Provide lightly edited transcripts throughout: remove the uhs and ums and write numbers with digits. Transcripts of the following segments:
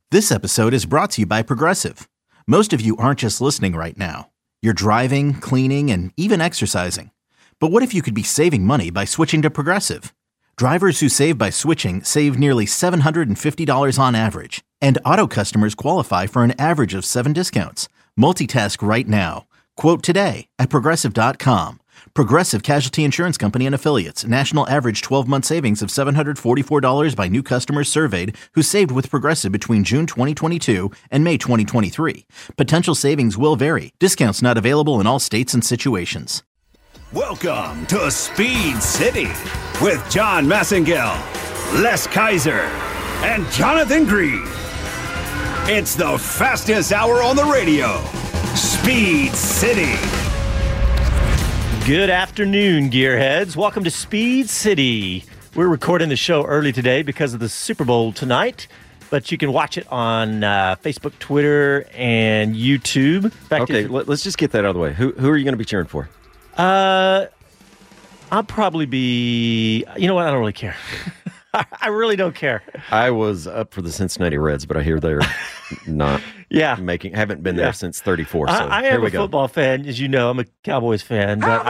This episode is brought to you by Progressive. Most of you aren't just listening right now. You're driving, cleaning, and even exercising. But what if you could be saving money by switching to Progressive? Drivers who save by switching save nearly $750 on average. And auto customers qualify for an average of 7 discounts. Multitask right now. Quote today at Progressive.com. Progressive Casualty Insurance Company and Affiliates. National average 12-month savings of $744 by new customers surveyed who saved with Progressive between June 2022 and May 2023. Potential savings will vary. Discounts not available in all states and situations. Welcome to Speed City with John Massengale, Les Kaiser, and Jonathan Green. It's the fastest hour on the radio. Speed City. Good afternoon, gearheads. Welcome to Speed City. We're recording the show early today because of the Super Bowl tonight, but you can watch it on Facebook, Twitter, and YouTube. In fact, okay, let's just get that out of the way. Who are you going to be cheering for? I'll probably be... You know what? I don't really care. I really don't care. I was up for the Cincinnati Reds, but I hear they're not haven't been there since 34. So I am a football fan, as you know. I'm a Cowboys fan, but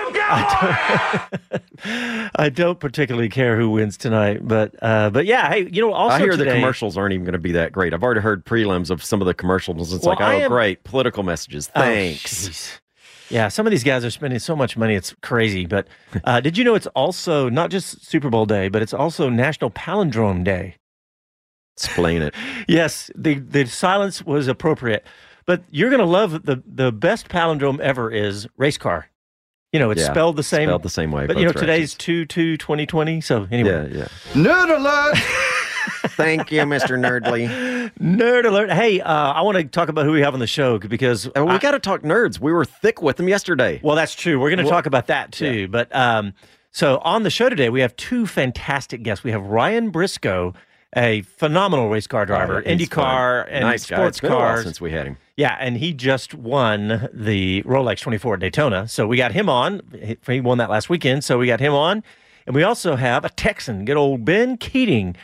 I don't particularly care who wins tonight. But yeah, hey, you know, also I hear today, the commercials aren't even going to be that great. I've already heard prelims of some of the commercials. It's great political messages. Thanks. Yeah, some of these guys are spending so much money, it's crazy. But did you know it's also not just Super Bowl Day, but it's also National Palindrome Day? Explain it. Yes, the silence was appropriate. But you're going to love the best palindrome ever is race car. You know, it's spelled the same way. But, you know, today's 2/2/2020. So, anyway. Yeah. Nerd alert! Thank you, Mr. Nerdly. Nerd alert. Hey, I want to talk about who we have on the show because... we got to talk nerds. We were thick with them yesterday. Well, that's true. We're going to talk about that, too. Yeah. But so on the show today, we have two fantastic guests. We have Ryan Briscoe, a phenomenal race car driver, IndyCar and nice sports cars. It's been a while cars. Since we had him. Yeah, and he just won the Rolex 24 at Daytona. So we got him on. He won that last weekend, so we got him on. And we also have a Texan, good old Ben Keating.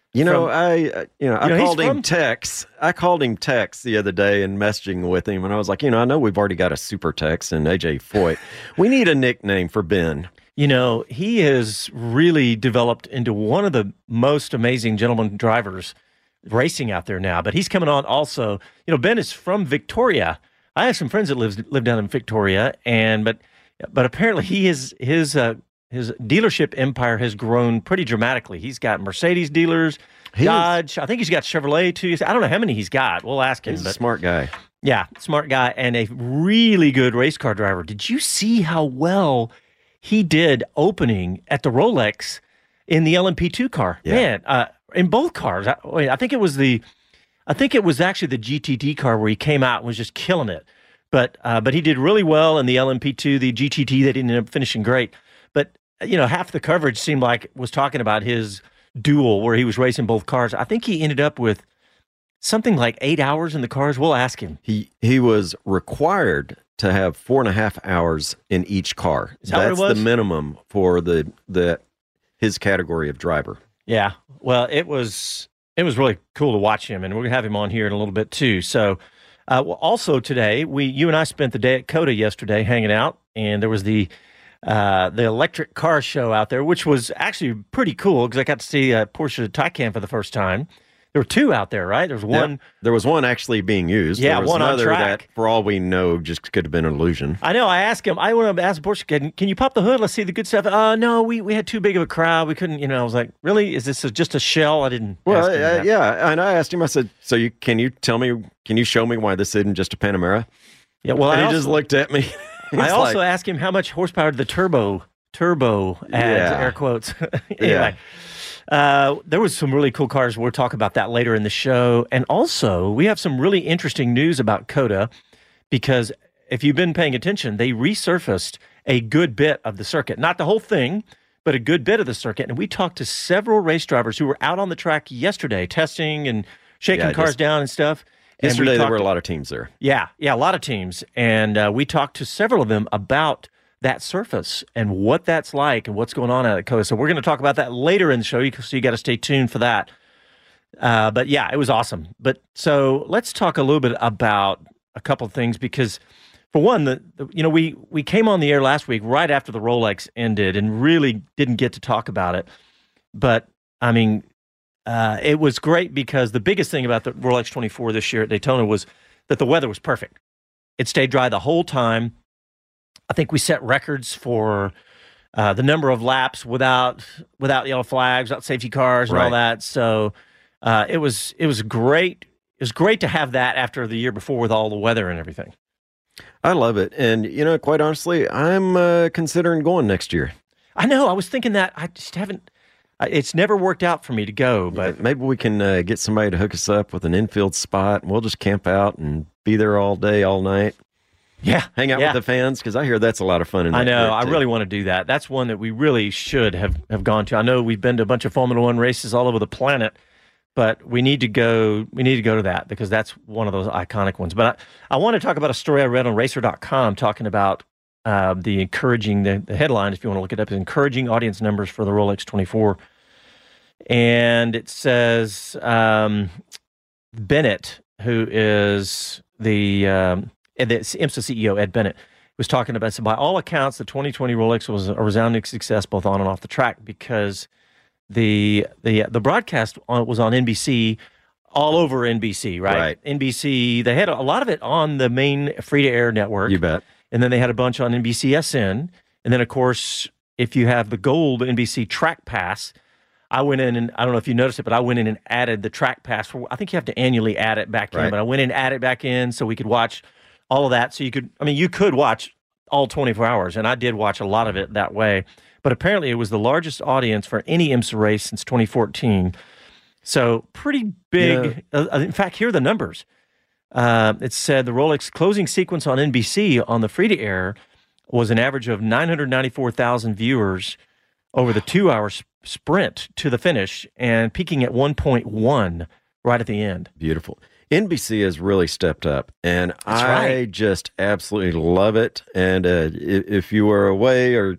I called him Tex. I called him Tex the other day and messaging with him, and I was like, I know we've already got a Super Tex and AJ Foyt. We need a nickname for Ben. You know, he has really developed into one of the most amazing gentleman drivers racing out there now. But he's coming on also. You know, Ben is from Victoria. I have some friends that live down in Victoria, but apparently his dealership empire has grown pretty dramatically. He's got Mercedes dealers, Dodge. I think he's got Chevrolet too. I don't know how many he's got. We'll ask him. He's a smart guy. Yeah, smart guy and a really good race car driver. Did you see how well he did opening at the Rolex in the LMP2 car? Yeah. Man, in both cars. I think it was actually the GTD car where he came out and was just killing it. But he did really well in the LMP2. The GTT, they didn't end up finishing great. But you know, half the coverage seemed like was talking about his duel where he was racing both cars. I think he ended up with something like 8 hours in the cars. We'll ask him. He was required to have 4.5 hours in each car. That's the minimum for his category of driver. Yeah. Well, it was really cool to watch him, and we're gonna have him on here in a little bit too. So, also today, you and I spent the day at COTA yesterday hanging out, and there was the electric car show out there, which was actually pretty cool because I got to see a Porsche Taycan for the first time. There were two out there, right? There was one. Yeah, there was one actually being used. Yeah, there was one on track. That, for all we know, just could have been an illusion. I know. I asked him. I want to ask Porsche, can you pop the hood? Let's see the good stuff. No, we had too big of a crowd. We couldn't. I was like, really? Is this just a shell? I didn't. Well, ask him that. Yeah. And I asked him. I said, so can you show me why this isn't just a Panamera? Yeah. Well, and he just looked at me. I also asked him how much horsepower did the turbo adds, air quotes. Anyway. There was some really cool cars. We'll talk about that later in the show. And also, we have some really interesting news about COTA because if you've been paying attention, they resurfaced a good bit of the circuit. Not the whole thing, but a good bit of the circuit. And we talked to several race drivers who were out on the track yesterday testing and shaking cars down and stuff. Yesterday, there were a lot of teams there. Yeah, a lot of teams. And we talked to several of them about that surface and what that's like and what's going on out at COTA. So we're going to talk about that later in the show, so you got to stay tuned for that. But yeah, it was awesome. But so let's talk a little bit about a couple of things, because for one, we came on the air last week right after the Rolex ended and really didn't get to talk about it. But I mean, it was great because the biggest thing about the Rolex 24 this year at Daytona was that the weather was perfect. It stayed dry the whole time. I think we set records for the number of laps without yellow flags, without safety cars, and all that. So it was great. It was great to have that after the year before with all the weather and everything. I love it, and quite honestly, I'm considering going next year. I know. I was thinking that. I just haven't. It's never worked out for me to go, but maybe we can get somebody to hook us up with an infield spot, and we'll just camp out and be there all day, all night. Yeah, hang out with the fans, because I hear that's a lot of fun. I know. I really want to do that. That's one that we really should have gone to. I know we've been to a bunch of Formula One races all over the planet, but we need to go. We need to go to that because that's one of those iconic ones. But I want to talk about a story I read on Racer.com talking about the headline, if you want to look it up, is encouraging audience numbers for the Rolex 24. And it says Bennett, who is the IMSA CEO, Ed Bennett, was talking about, so by all accounts, the 2020 Rolex was a resounding success both on and off the track, because the broadcast was on NBC, all over NBC, right? NBC, they had a lot of it on the main free-to-air network. You bet. And then they had a bunch on NBCSN. And then, of course, if you have the gold NBC Track Pass, I went in and I don't know if you noticed it, but I went in and added the Track Pass. I think you have to annually add it back in, but I went in and added it back in so we could watch all of that. So you could watch all 24 hours, and I did watch a lot of it that way. But apparently it was the largest audience for any IMSA race since 2014. So pretty big. Yeah. In fact, here are the numbers. It said the Rolex closing sequence on NBC on the free-to-air was an average of 994,000 viewers over the 2-hour sprint to the finish, and peaking at 1.1 right at the end. Beautiful. NBC has really stepped up, and I just absolutely love it. And if you were away, or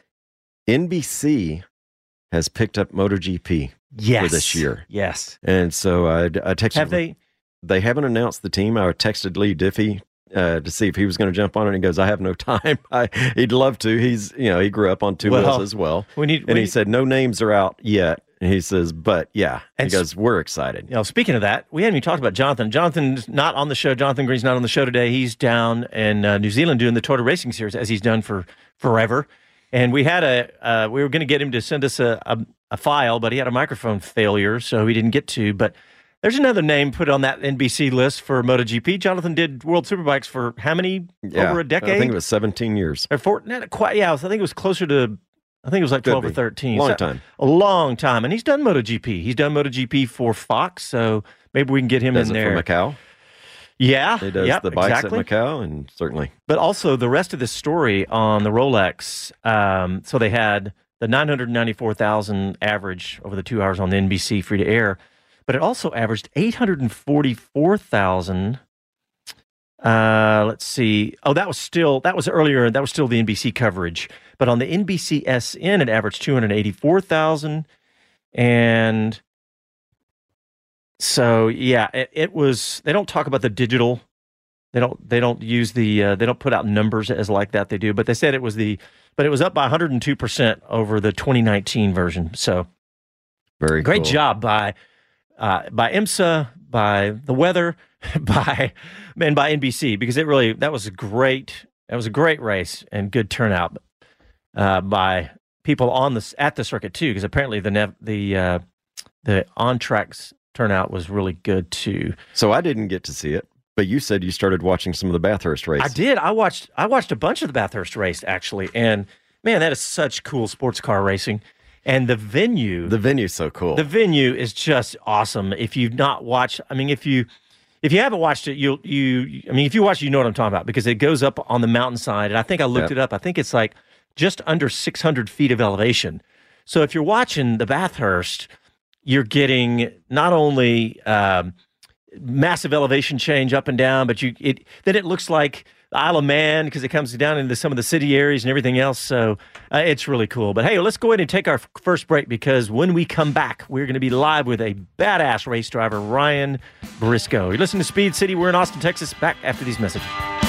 NBC has picked up MotoGP for this year. Yes. And so I texted. Have they? They haven't announced the team. I texted Lee Diffie to see if he was going to jump on it. And he goes, I have no time. He'd love to. He's, he grew up on two wheels as well. He said, no names are out yet. And he says, but yeah. And he goes, we're excited. Speaking of that, we haven't even talked about Jonathan. Jonathan's not on the show. Jonathan Green's not on the show today. He's down in New Zealand doing the Toyota Racing Series, as he's done for forever. And we had we were going to get him to send us a file, but he had a microphone failure, so he didn't get to. But there's another name put on that NBC list for MotoGP. Jonathan did World Superbikes for how many? Over a decade? I think it was 17 years. Or not quite. Yeah, I think it was closer to. I think it was like 12 or 13. Time. A long time. And he's done MotoGP. He's done MotoGP for Fox, so maybe we can get him in there. For Macau? Yeah. He does the bikes at Macau, and certainly. But also the rest of this story on the Rolex, so they had the 994,000 average over the 2 hours on the NBC free-to-air, but it also averaged 844,000. Let's see. Oh, that was still the NBC coverage. But on the NBCSN, it averaged 284,000. And so, yeah, it was, they don't talk about the digital. They don't use they don't put out numbers as like that they do, but they said it was up by 102% over the 2019 version. So very great cool. job by IMSA, by the weather, by NBC, because that was a great race and good turnout by people at the circuit too, because apparently the on tracks turnout was really good too. So I didn't get to see it, but you said you started watching some of the Bathurst race. I did. I watched a bunch of the Bathurst race actually, and man, that is such cool sports car racing. And the venue's so cool. The venue is just awesome. If you've not watched, if you haven't watched it, if you watch, you know what I'm talking about, because it goes up on the mountainside. And I think I looked it up. I think it's like just under 600 feet of elevation. So if you're watching the Bathurst, you're getting not only massive elevation change up and down, but then it looks like Isle of Man because it comes down into some of the city areas and everything else. So it's really cool. But hey, let's go ahead and take our first break because when we come back, we're going to be live with a badass race driver, Ryan Briscoe. You're listening to Speed City. We're in Austin, Texas. Back after these messages.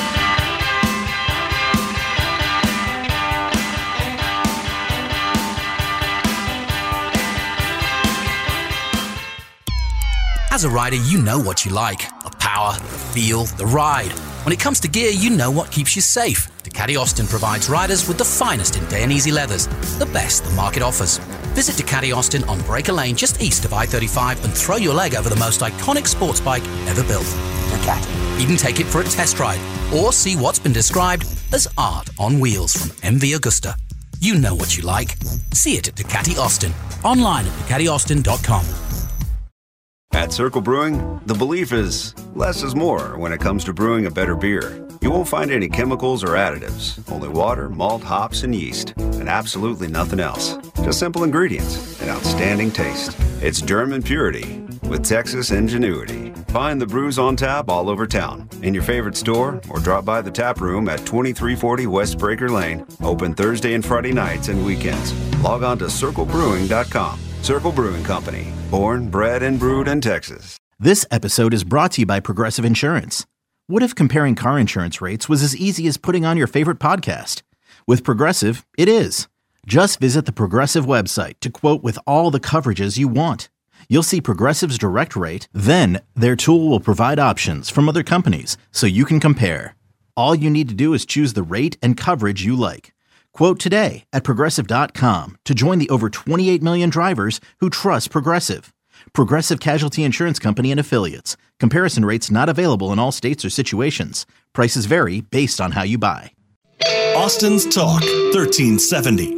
As a rider, you know what you like. The power, the feel, the ride. When it comes to gear, you know what keeps you safe. Ducati Austin provides riders with the finest in Day & Easy leathers, the best the market offers. Visit Ducati Austin on Breaker Lane just east of I-35 and throw your leg over the most iconic sports bike ever built. Ducati. Even take it for a test ride or see what's been described as art on wheels from MV Agusta. You know what you like. See it at Ducati Austin. Online at DucatiAustin.com. At Circle Brewing, the belief is less is more when it comes to brewing a better beer. You won't find any chemicals or additives, only water, malt, hops, and yeast, and absolutely nothing else. Just simple ingredients and outstanding taste. It's German purity with Texas ingenuity. Find the brews on tap all over town, in your favorite store, or drop by the tap room at 2340 West Breaker Lane, open Thursday and Friday nights and weekends. Log on to circlebrewing.com. Circle Brewing Company, born, bred, and brewed in Texas. This episode is brought to you by Progressive Insurance. What if comparing car insurance rates was as easy as putting on your favorite podcast? With Progressive, it is. Just visit the Progressive website to quote with all the coverages you want. You'll see Progressive's direct rate, then their tool will provide options from other companies so you can compare. All you need to do is choose the rate and coverage you like. Quote today at Progressive.com to join the over 28 million drivers who trust Progressive. Progressive Casualty Insurance Company and Affiliates. Comparison rates not available in all states or situations. Prices vary based on how you buy. Austin's Talk, 1370.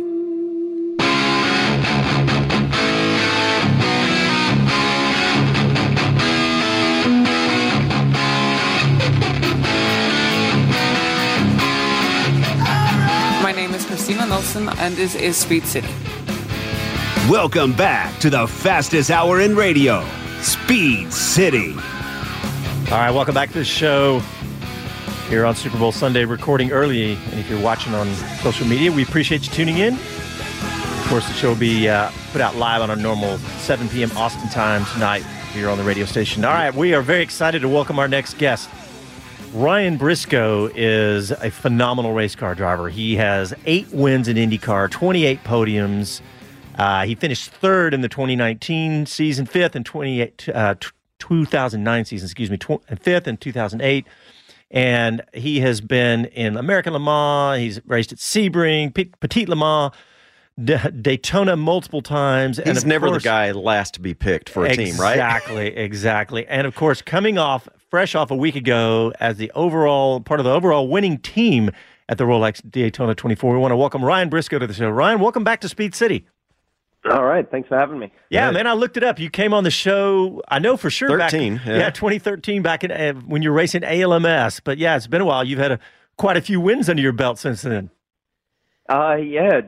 Christina Nelson, and this is Speed City. Welcome back to the fastest hour in radio, Speed City. All right, welcome back to the show here on Super Bowl Sunday, recording early. And if you're watching on social media, we appreciate you tuning in. Of course, the show will be put out live on our normal 7 p.m. Austin time tonight here on the radio station. All right, we are very excited to welcome our next guest. Ryan Briscoe is a phenomenal race car driver. He has 8 wins in IndyCar, 28 podiums. He finished 3rd in the 2019 season, 5th in 2009 season, 5th in 2008. And he has been in American Le Mans. He's raced at Sebring, Petit Le Mans, Daytona multiple times. He's and never the guy last to be picked for a team, right? Exactly. And of course, coming fresh off a week ago as the part of the overall winning team at the Rolex Daytona 24, we want to welcome Ryan Briscoe to the show. Ryan, welcome back to Speed City. All right, thanks for having me. Yeah, man, I looked it up. You came on the show, I know for sure, 2013, back in when you're racing ALMS. But yeah, it's been a while. You've had quite a few wins under your belt since then. I've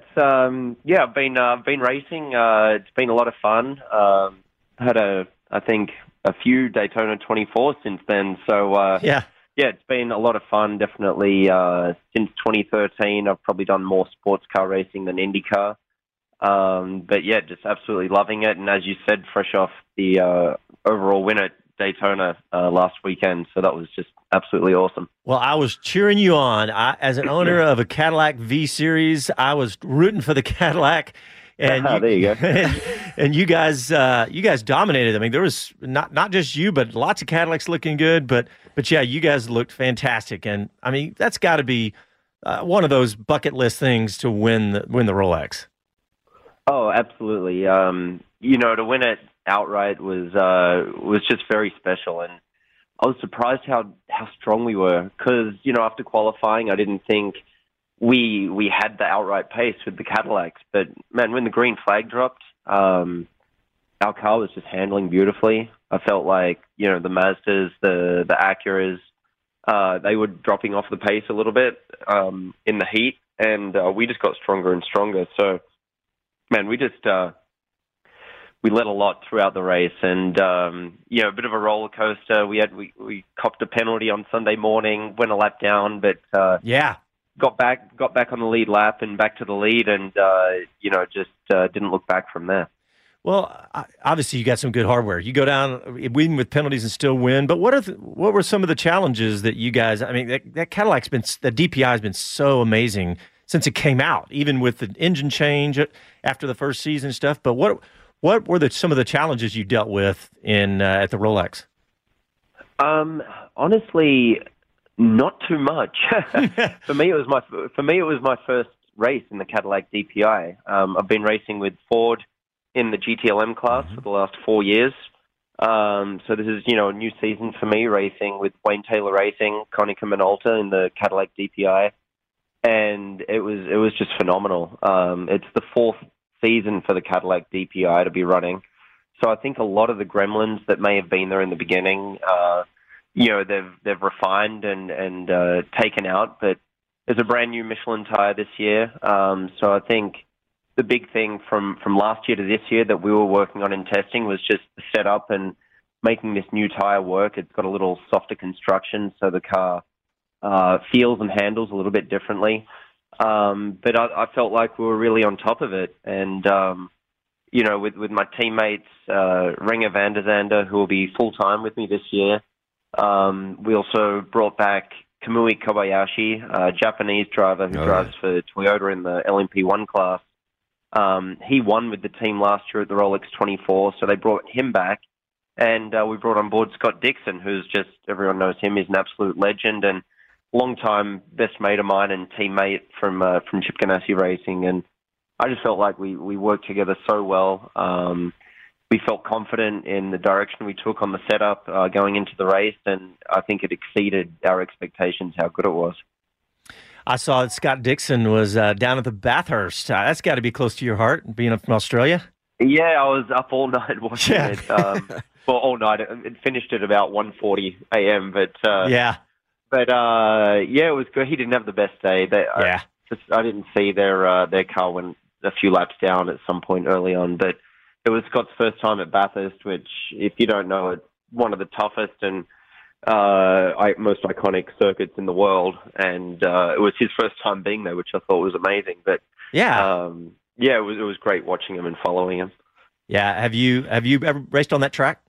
been racing. It's been a lot of fun. Had I think a few Daytona 24 since then. So it's been a lot of fun. Definitely since 2013, I've probably done more sports car racing than IndyCar. But yeah, just absolutely loving it. And as you said, fresh off the overall win at Daytona last weekend. So that was just absolutely awesome. Well, I was cheering you on. As an owner of a Cadillac V-Series, I was rooting for the Cadillac. And there you go. and you guys dominated. I mean, there was not just you, but lots of Cadillacs looking good. But yeah, you guys looked fantastic. And I mean, that's got to be one of those bucket list things to win the Rolex. Oh, absolutely. To win it outright was just very special, and I was surprised how strong we were. Because after qualifying, I didn't think we had the outright pace with the Cadillacs. But man, when the green flag dropped, our car was just handling beautifully. I felt like the Mazdas, the Acuras, they were dropping off the pace a little bit in the heat, and we just got stronger and stronger. So, man, we led a lot throughout the race, and a bit of a roller coaster. We copped a penalty on Sunday morning, went a lap down, but got back on the lead lap and back to the lead, and just didn't look back from there. Well, obviously you got some good hardware. You go down, win with penalties and still win. But what were some of the challenges that you guys? I mean, that Cadillac's the DPI has been so amazing since it came out, even with the engine change after the first season and stuff. But what were some of the challenges you dealt with at the Rolex? Honestly, not too much. For me, it was my first race in the Cadillac DPI. I've been racing with Ford in the GTLM class for the last 4 years. So this is, a new season for me, racing with Wayne Taylor Racing, Konica Minolta in the Cadillac DPI. And it was just phenomenal. It's the 4th season for the Cadillac DPI to be running. So I think a lot of the gremlins that may have been there in the beginning, they've refined and taken out. But there's a brand new Michelin tire this year. So I think the big thing from last year to this year that we were working on in testing was just the setup and making this new tire work. It's got a little softer construction, so the car feels and handles a little bit differently. But I felt like we were really on top of it. And, with my teammates, Renger van der Zande, who will be full-time with me this year. We also brought back Kamui Kobayashi, a Japanese driver who drives for Toyota in the LMP1 class. He won with the team last year at the Rolex 24, so they brought him back. And we brought on board Scott Dixon, who's just, everyone knows him, he's an absolute legend and long-time best mate of mine and teammate from Chip Ganassi Racing. And I just felt like we worked together so well. We felt confident in the direction we took on the setup going into the race, and I think it exceeded our expectations how good it was. I saw that Scott Dixon was down at the Bathurst. That's got to be close to your heart, being up from Australia. Yeah, I was up all night watching it. Well, all night. It finished at about 1:40 a.m., but it was good. He didn't have the best day. I didn't see their car went a few laps down at some point early on, but it was Scott's first time at Bathurst, which, if you don't know, it's one of the toughest and most iconic circuits in the world, and it was his first time being there, which I thought was amazing. But it was great watching him and following him. Yeah, have you ever raced on that track?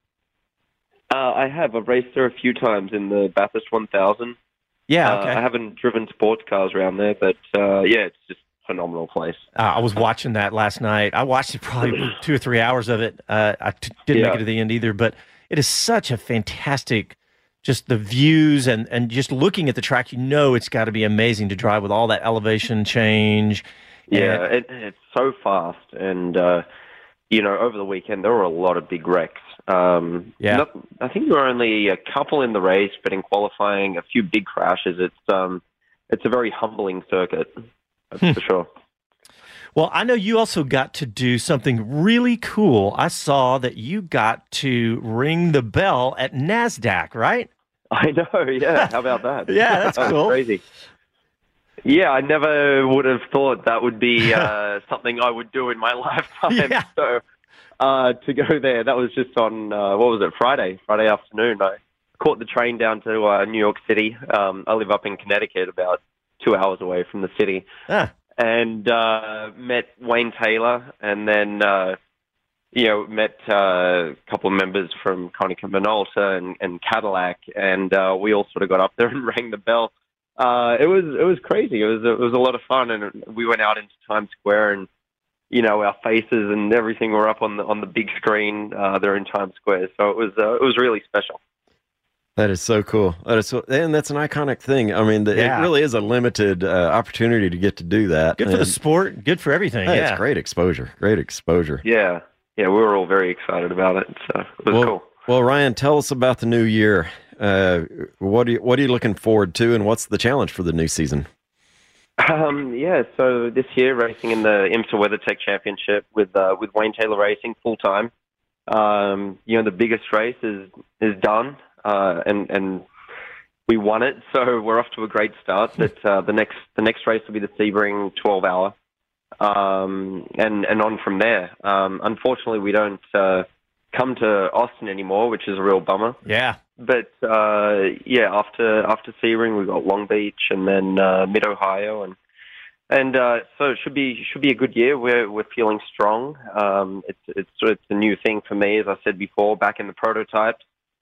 I have. I've raced there a few times in the Bathurst 1000. Yeah, okay. I haven't driven sports cars around there, but it's just a phenomenal place. I was watching that last night. I watched it probably 2 or 3 hours of it. I didn't make it to the end either, but it is such a fantastic. Just the views and just looking at the track, it's got to be amazing to drive with all that elevation change. Yeah, it's so fast. And, over the weekend, there were a lot of big wrecks. I think there were only a couple in the race, but in qualifying, a few big crashes. It's a very humbling circuit, that's for sure. Well, I know you also got to do something really cool. I saw that you got to ring the bell at NASDAQ, right? I know, yeah. How about that? Yeah, that's cool. Crazy. Yeah, I never would have thought that would be something I would do in my lifetime. Yeah. So to go there, that was just on, Friday afternoon. I caught the train down to New York City. I live up in Connecticut, about 2 hours away from the city. And met Wayne Taylor, and then met a couple of members from Konica Minolta and Cadillac, and we all sort of got up there and rang the bell. It was crazy. It was a lot of fun, and we went out into Times Square, and our faces and everything were up on the big screen there in Times Square. So it was really special. That is so cool. And that's an iconic thing. I mean, it really is a limited opportunity to get to do that. Good for the sport. Good for everything. It's great exposure. Great exposure. Yeah. Yeah, we were all very excited about it. So it was cool. Well, Ryan, tell us about the new year. What are you looking forward to, and what's the challenge for the new season? So this year, racing in the IMSA WeatherTech Championship with Wayne Taylor Racing full time. The biggest race is done. And we won it, so we're off to a great start. But the next race will be the Sebring 12-hour. and on from there. Unfortunately, we don't come to Austin anymore, which is a real bummer. Yeah. But after Sebring, we got Long Beach and then Mid Ohio, and so it should be a good year. We're feeling strong. It's a new thing for me, as I said before, back in the prototypes.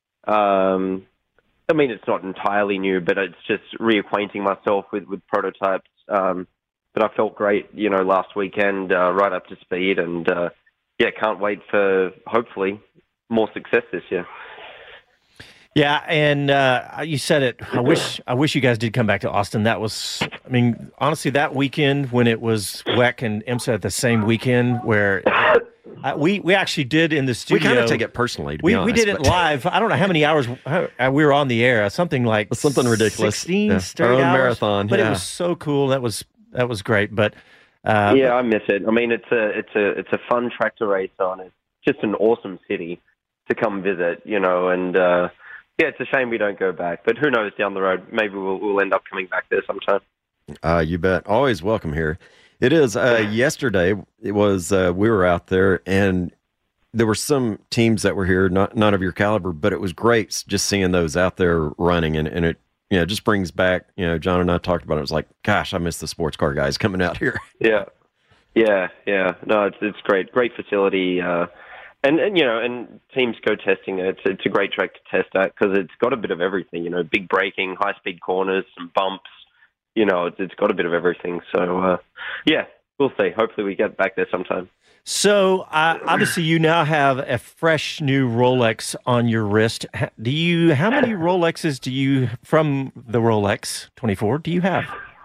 I mean, it's not entirely new, but it's just reacquainting myself with prototypes. But I felt great, last weekend, right up to speed, and can't wait for hopefully more success this year. Yeah, and you said it. I wish you guys did come back to Austin. That was, honestly, that weekend when it was WEC and IMSA at the same weekend, where we actually did in the studio. We kind of take it personally. To be honest, we did it live. I don't know how many hours we were on the air. Something ridiculous. 16 straight hours. Marathon. But it was so cool. That was great. But I miss it. I mean, it's a fun track to race on. It's just an awesome city to come visit. And. It's a shame we don't go back, but who knows down the road? Maybe we'll end up coming back there sometime. You bet. Always welcome here. It is. Yesterday, it was we were out there, and there were some teams that were here, not of your caliber, but it was great just seeing those out there running, and it just brings back. John and I talked about it. It was like, gosh, I miss the sports car guys coming out here. Yeah. No, it's great. Great facility. And teams go testing it. It's a great track to test at because it's got a bit of everything. Big braking, high speed corners, some bumps. It's got a bit of everything. So we'll see. Hopefully we get back there sometime. So obviously you now have a fresh new Rolex on your wrist. How many Rolexes do you from the Rolex 24 do you have?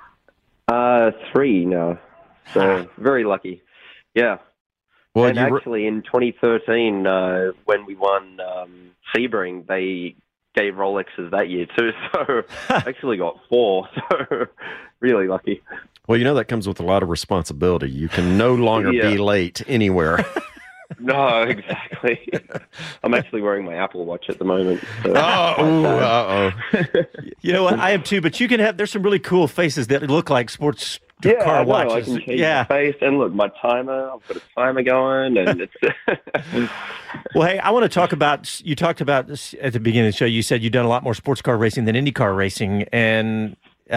3 now. So very lucky. Yeah. Well, and actually, in 2013, when we won Sebring, they gave Rolexes that year too. So I actually got 4. So really lucky. Well, that comes with a lot of responsibility. You can no longer be late anywhere. No, exactly. I'm actually wearing my Apple Watch at the moment. So. You know what? I am too. But you can there's some really cool faces that look like sports car watches. I can change my face and look, my timer. I've got a timer going, and it's. Well, hey, I want to talk about. You talked about this at the beginning of the show. You said you've done a lot more sports car racing than IndyCar racing, and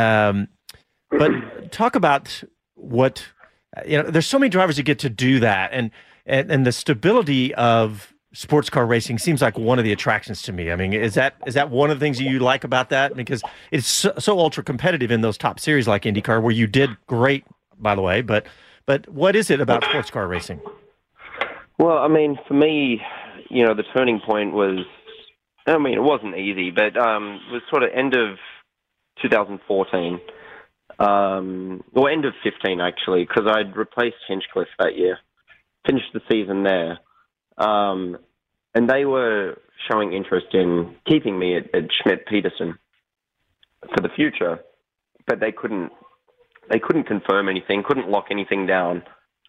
but talk about what There's so many drivers that get to do that, and the stability of sports car racing seems like one of the attractions to me. I mean, is that one of the things you like about that? Because it's so ultra competitive in those top series like IndyCar, where you did great, by the way. But what is it about sports car racing? Well, I mean, for me, the turning point was, it wasn't easy, but it was sort of end of 2014, or end of 15 actually, because I'd replaced Hinchcliffe that year, finished the season there. And they were showing interest in keeping me at Schmidt-Peterson for the future, but they couldn't confirm anything, couldn't lock anything down.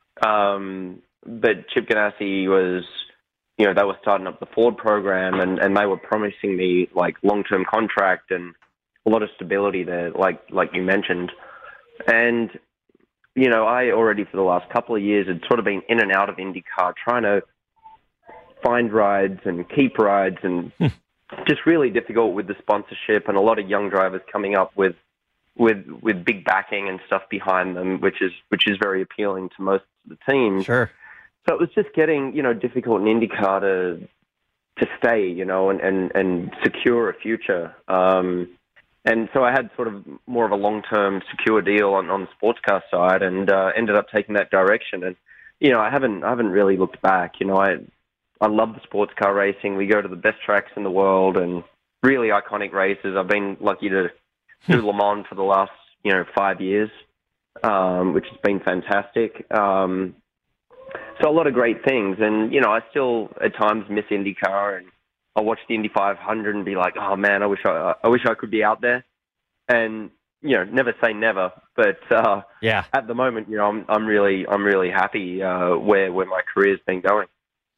But Chip Ganassi was, they were starting up the Ford program, and they were promising me like long-term contract and a lot of stability there, like you mentioned. And, I already for the last couple of years had sort of been in and out of IndyCar, trying to find rides and keep rides, and just really difficult with the sponsorship and a lot of young drivers coming up with big backing and stuff behind them, which is very appealing to most of the teams. Sure. So it was just getting, difficult in IndyCar to stay, and secure a future. And so I had sort of more of a long-term secure deal on the sports car side, and ended up taking that direction. And I haven't really looked back. I love the sports car racing. We go to the best tracks in the world and really iconic races. I've been lucky to do Le Mans for the last 5 years, which has been fantastic. So a lot of great things, and I still at times miss IndyCar, and I watch the Indy 500 and be like, oh man, I wish I could be out there. And never say never, but at the moment, I'm really happy where my career's been going.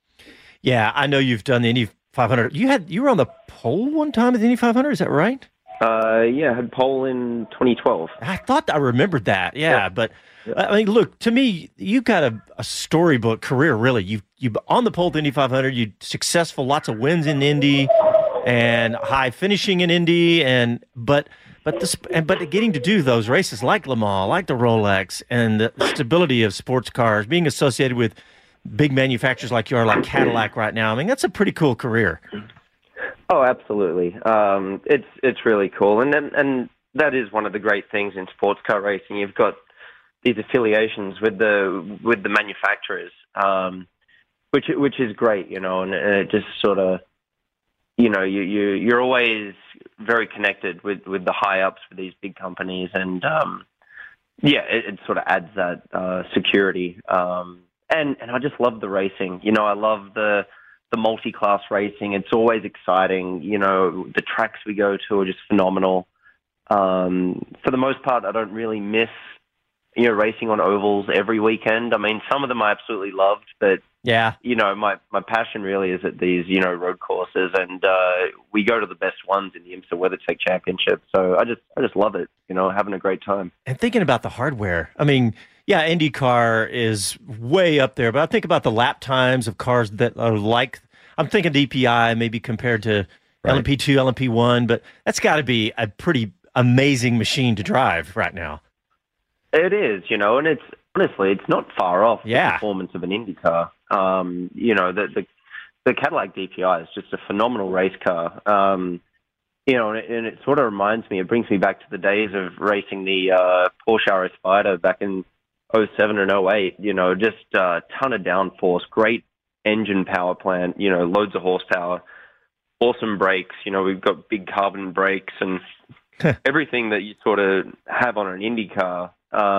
Yeah, I know you've done the Indy 500. You were on the pole one time at the Indy 500. Is that right? Yeah, I had pole in 2012. I thought I remembered that. Yeah. But I mean, look, to me, you've got a storybook career, really. You on the pole at the Indy 500, you successful, lots of wins in Indy and high finishing in Indy, but getting to do those races like Le Mans, like the Rolex, and the stability of sports cars, being associated with big manufacturers like you are, like Cadillac right now. I mean, that's a pretty cool career. Oh, absolutely. It's really cool, and that is one of the great things in sports car racing. You've got these affiliations with the manufacturers, which is great, and it just sort of, you're always very connected with the high ups for these big companies, and it sort of adds that security. And I just love the racing. I love the multi-class racing. It's always exciting. The tracks we go to are just phenomenal. For the most part, I don't really miss, racing on ovals every weekend. I mean, some of them I absolutely loved, but yeah, my passion really is at these, road courses, and we go to the best ones in the IMSA WeatherTech Championship. So I just love it, having a great time. And thinking about the hardware, I mean, yeah, IndyCar is way up there, but I think about the lap times of cars that are like, I'm thinking DPI maybe compared to LMP2, LMP1, but that's got to be a pretty amazing machine to drive right now. It is, and it's honestly, it's not far off the performance of an IndyCar. The Cadillac DPI is just a phenomenal race car. And it sort of reminds me, it brings me back to the days of racing the Porsche RS Spyder back in 07 and 08, just a ton of downforce, great engine power plant, loads of horsepower, awesome brakes. We've got big carbon brakes and everything that you sort of have on an Indy car.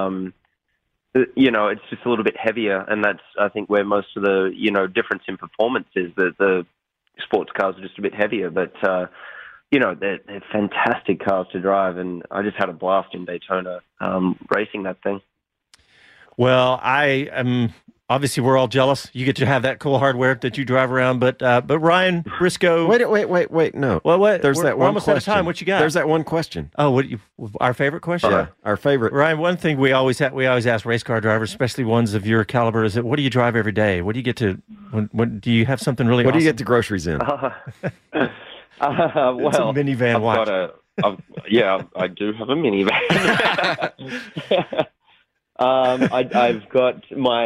It's just a little bit heavier, and that's, I think, where most of the, difference in performance is, that the sports cars are just a bit heavier, but, they're fantastic cars to drive, and I just had a blast in Daytona racing that thing. Well, I am obviously, we're all jealous. You get to have that cool hardware that you drive around, but Ryan Briscoe. Wait, no. Well, what? There's that we're one almost question. Out of time. What you got? There's that one question. Oh, our favorite question? Yeah, our favorite. Ryan, one thing we always ask race car drivers, especially ones of your caliber, is that what do you drive every day? What do you get to? When do you have something really? What awesome? do you get the groceries in? Well, it's a minivan. I do have a minivan. I've got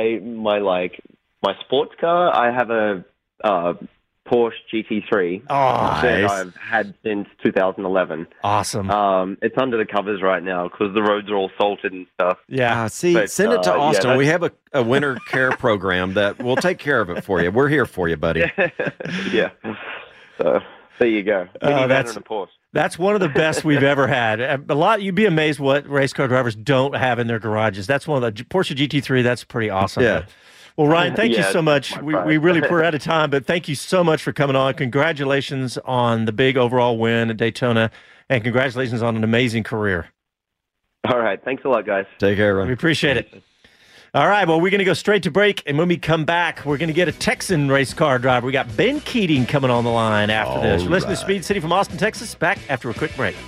my sports car. I have a Porsche GT3 that I've had since 2011. Awesome. It's under the covers right now because the roads are all salted and stuff. Yeah. Send it to Austin. Yeah, we have a winter care program that will take care of it for you. We're here for you, buddy. Yeah. So there you go. That's a Porsche. That's one of the best we've ever had. You'd be amazed what race car drivers don't have in their garages. That's one of the Porsche GT3. That's pretty awesome. Yeah. Well, Ryan, thank you so much. We're out of time, but thank you so much for coming on. Congratulations on the big overall win at Daytona, and congratulations on an amazing career. All right. Thanks a lot, guys. Take care, Ryan. We appreciate it. All right, well, we're going to go straight to break, and when we come back, we're going to get a Texan race car driver. We got Ben Keating coming on the line after this. You're listening to Speed City from Austin, Texas. Back after a quick break.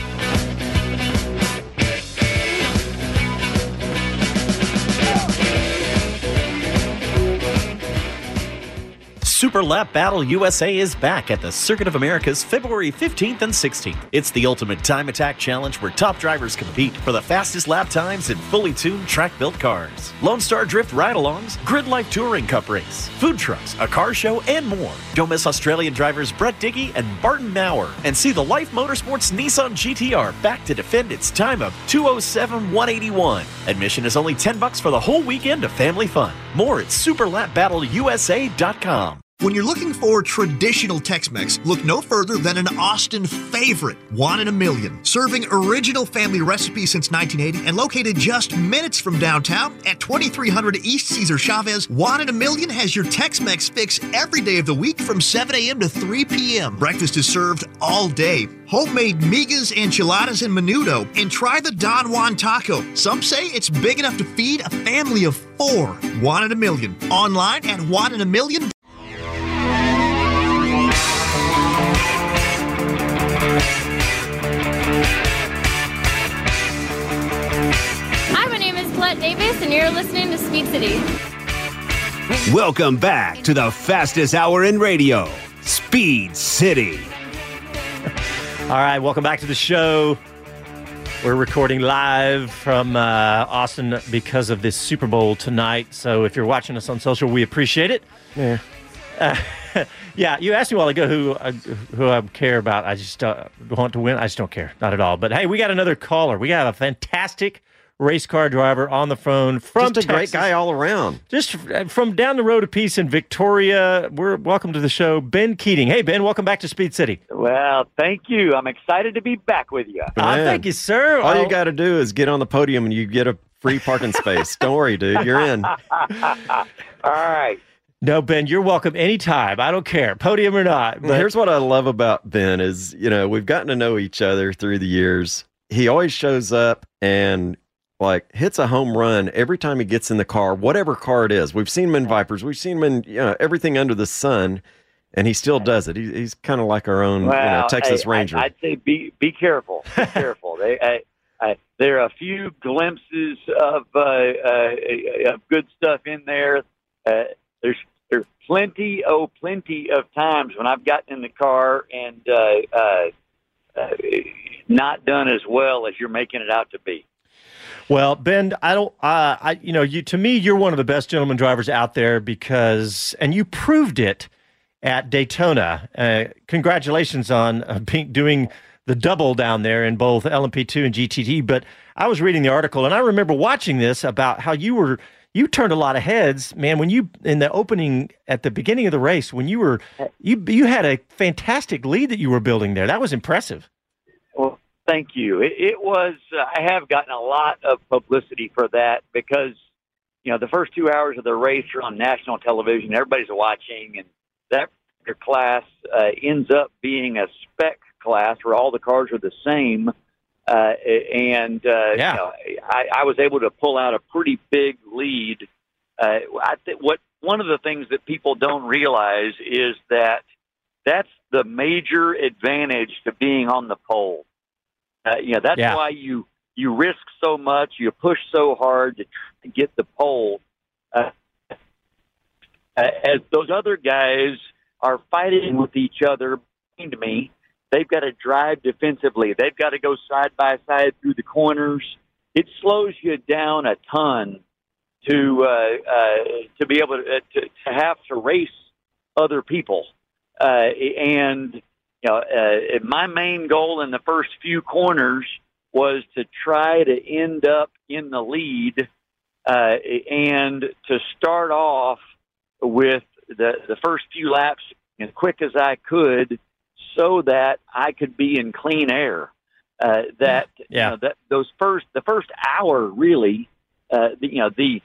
Super Lap Battle USA is back at the Circuit of Americas February 15th and 16th. It's the ultimate time attack challenge where top drivers compete for the fastest lap times in fully tuned track-built cars. Lone Star Drift ride-alongs, Grid Life Touring Cup race, food trucks, a car show, and more. Don't miss Australian drivers Brett Dickey and Barton Maurer, and see the Life Motorsports Nissan GTR back to defend its time of 2:07.181. Admission is only $10 for the whole weekend of family fun. More at superlapbattleusa.com. When you're looking for traditional Tex-Mex, look no further than an Austin favorite, Juan in a Million. Serving original family recipes since 1980 and located just minutes from downtown at 2300 East Cesar Chavez, Juan in a Million has your Tex-Mex fix every day of the week from 7 a.m. to 3 p.m. Breakfast is served all day. Homemade migas, enchiladas, and menudo. And try the Don Juan taco. Some say it's big enough to feed a family of 4. Juan in a Million. Online at juaninamillion.com. You're listening to Speed City. Welcome back to the fastest hour in radio, Speed City. All right, welcome back to the show. We're recording live from Austin because of this Super Bowl tonight. So if you're watching us on social, we appreciate it. Yeah. Yeah, you asked me a while ago who I care about. I just want to win. I just don't care. Not at all. But, hey, we got another caller. We got a fantastic race car driver on the phone from Texas. Great guy all around. Just from down the road a piece in Victoria. Welcome to the show, Ben Keating. Hey, Ben, welcome back to Speed City. Well, thank you. I'm excight to be back with you. Thank you, sir. All you got to do is get on the podium and you get a free parking space. Don't worry, dude. You're in. All right. No, Ben, you're welcome anytime. I don't care, podium or not. But here's what I love about Ben is, we've gotten to know each other through the years. He always shows up and hits a home run every time he gets in the car, whatever car it is. We've seen him in Vipers. We've seen him in everything under the sun, and he still does it. He's kind of like our own Texas Ranger. I'd say be careful. Be careful. There are a few glimpses of good stuff in there. There's plenty of times when I've gotten in the car and not done as well as you're making it out to be. Well, Ben, to me, you're one of the best gentleman drivers out there and you proved it at Daytona. Congratulations on doing the double down there in both LMP2 and GTD. But I was reading the article and I remember watching this about how you turned a lot of heads, man, when you, in the opening, at the beginning of the race, when you had a fantastic lead that you were building there. That was impressive. Well, thank you. It was, I have gotten a lot of publicity for that because, the first 2 hours of the race are on national television. Everybody's watching, and that class ends up being a spec class where all the cars are the same. I was able to pull out a pretty big lead. One of the things that people don't realize is that that's the major advantage to being on the pole. That's why you risk so much, you push so hard to try to get the pole. As those other guys are fighting with each other behind me, they've got to drive defensively. They've got to go side by side through the corners. It slows you down a ton to be able to have to race other people. My main goal in the first few corners was to try to end up in the lead and to start off with the first few laps as quick as I could, so that I could be in clean air. The first hour really, the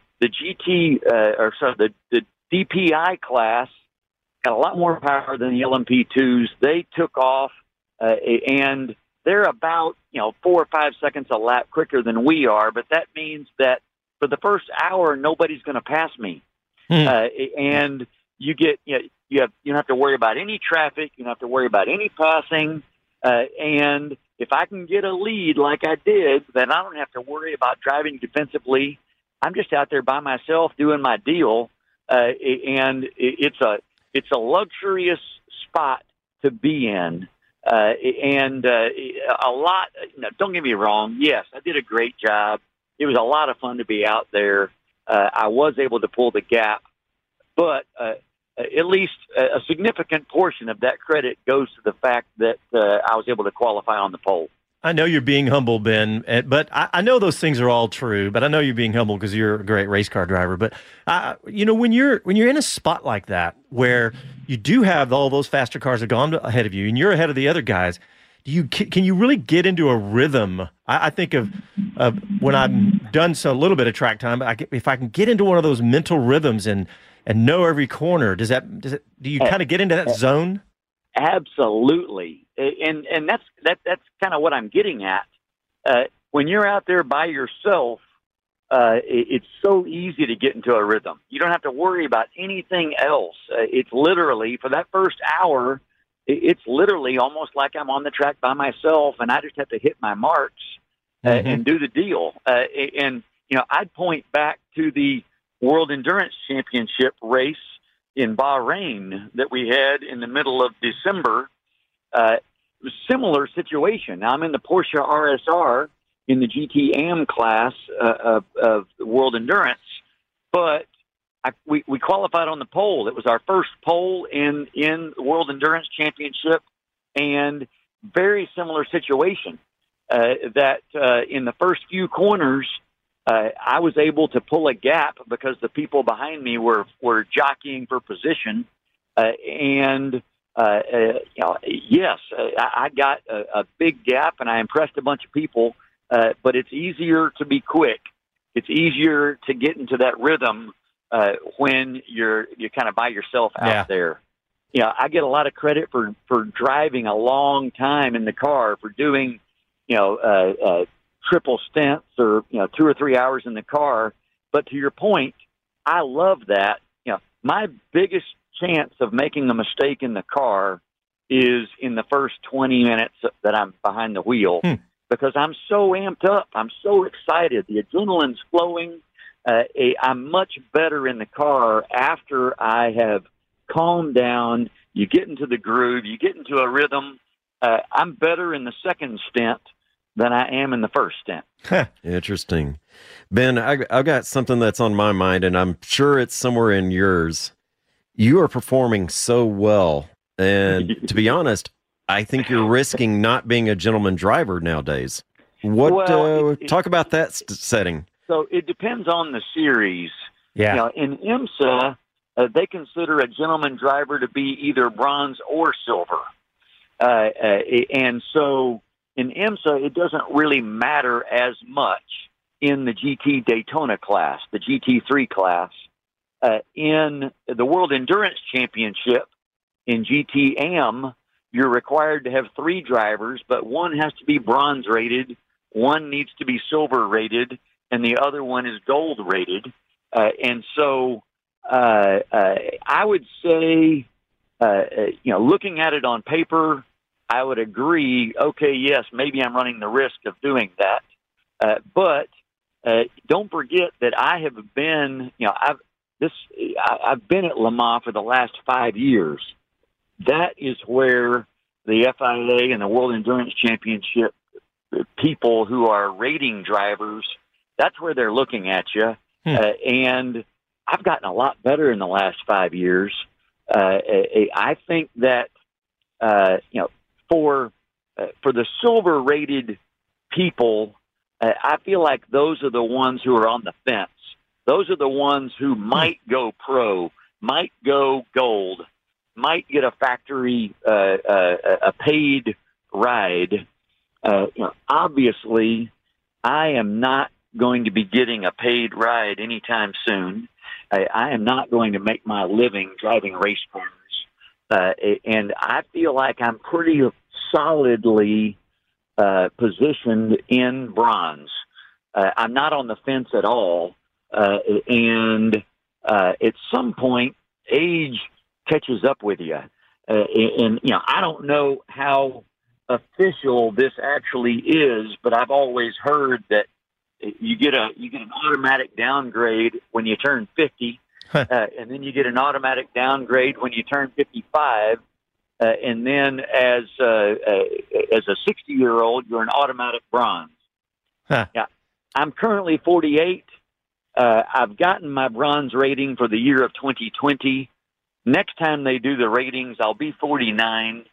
DPI class got a lot more power than the LMP2s. They took off, and they're about 4 or 5 seconds a lap quicker than we are. But that means that for the first hour, nobody's going to pass me, and you get you don't have to worry about any traffic. You don't have to worry about any passing. And if I can get a lead like I did, then I don't have to worry about driving defensively. I'm just out there by myself doing my deal. And it's a luxurious spot to be in. A lot, don't get me wrong. Yes, I did a great job. It was a lot of fun to be out there. I was able to pull the gap, but at least a significant portion of that credit goes to the fact that I was able to qualify on the pole. I know you're being humble, Ben, but I know those things are all true. But I know you're being humble because you're a great race car driver. But when you're in a spot like that where you do have all those faster cars that have gone ahead of you, and you're ahead of the other guys, can you really get into a rhythm? I think of when I've done a little bit of track time. If I can get into one of those mental rhythms and know every corner, do you kind of get into that zone? Absolutely, and that's kind of what I'm getting at. When you're out there by yourself, it's so easy to get into a rhythm. You don't have to worry about anything else. It's literally, for that first hour, it's literally almost like I'm on the track by myself, and I just have to hit my marks and do the deal. And I'd point back to the World Endurance Championship race in Bahrain that we had in the middle of December. It was a similar situation. Now, I'm in the Porsche RSR in the GT Am class of World Endurance, but we qualified on the pole. It was our first pole in the World Endurance Championship, and very similar situation. That in the first few corners, I was able to pull a gap because the people behind me were jockeying for position, and yes, I got a big gap, and I impressed a bunch of people. But it's easier to be quick. It's easier to get into that rhythm when you're kind of by yourself out there. I get a lot of credit for driving a long time in the car, for doing triple stints or 2 or 3 hours in the car. But to your point, I love that. My biggest chance of making a mistake in the car is in the first 20 minutes that I'm behind the wheel. Because I'm so amped up. I'm so excited. The adrenaline's flowing. I'm much better in the car after I have calmed down. You get into the groove. You get into a rhythm. I'm better in the second stint than I am in the first stint. Interesting. Ben, I've got something that's on my mind, and I'm sure it's somewhere in yours. You are performing so well. And to be honest, I think you're risking not being a gentleman driver nowadays. Talk about that setting. So it depends on the series. Yeah. In IMSA, they consider a gentleman driver to be either bronze or silver. And so in IMSA, it doesn't really matter as much in the GT Daytona class, the GT3 class. In the World Endurance Championship in GT Am, you're required to have 3 drivers, but one has to be bronze rated, one needs to be silver rated, and the other one is gold rated. And so I would say, looking at it on paper, I would agree, okay, yes, maybe I'm running the risk of doing that. But don't forget that I have been, I've been at Le Mans for the last 5 years. That is where the FIA and the World Endurance Championship people who are rating drivers, that's where they're looking at you. And I've gotten a lot better in the last 5 years. I think that, for the silver rated people, I feel like those are the ones who are on the fence. Those are the ones who might go pro, might go gold, might get a factory, a paid ride. Obviously, I am not going to be getting a paid ride anytime soon. I am not going to make my living driving race cars. And I feel like I'm pretty solidly positioned in bronze. I'm not on the fence at all. And at some point, age catches up with you. And I don't know how official this actually is, but I've always heard that you get an automatic downgrade when you turn 50, and then you get an automatic downgrade when you turn 55, and then as a 60-year-old, you're an automatic bronze. Yeah, I'm currently 48. I've gotten my bronze rating for the year of 2020. Next time they do the ratings, I'll be 49.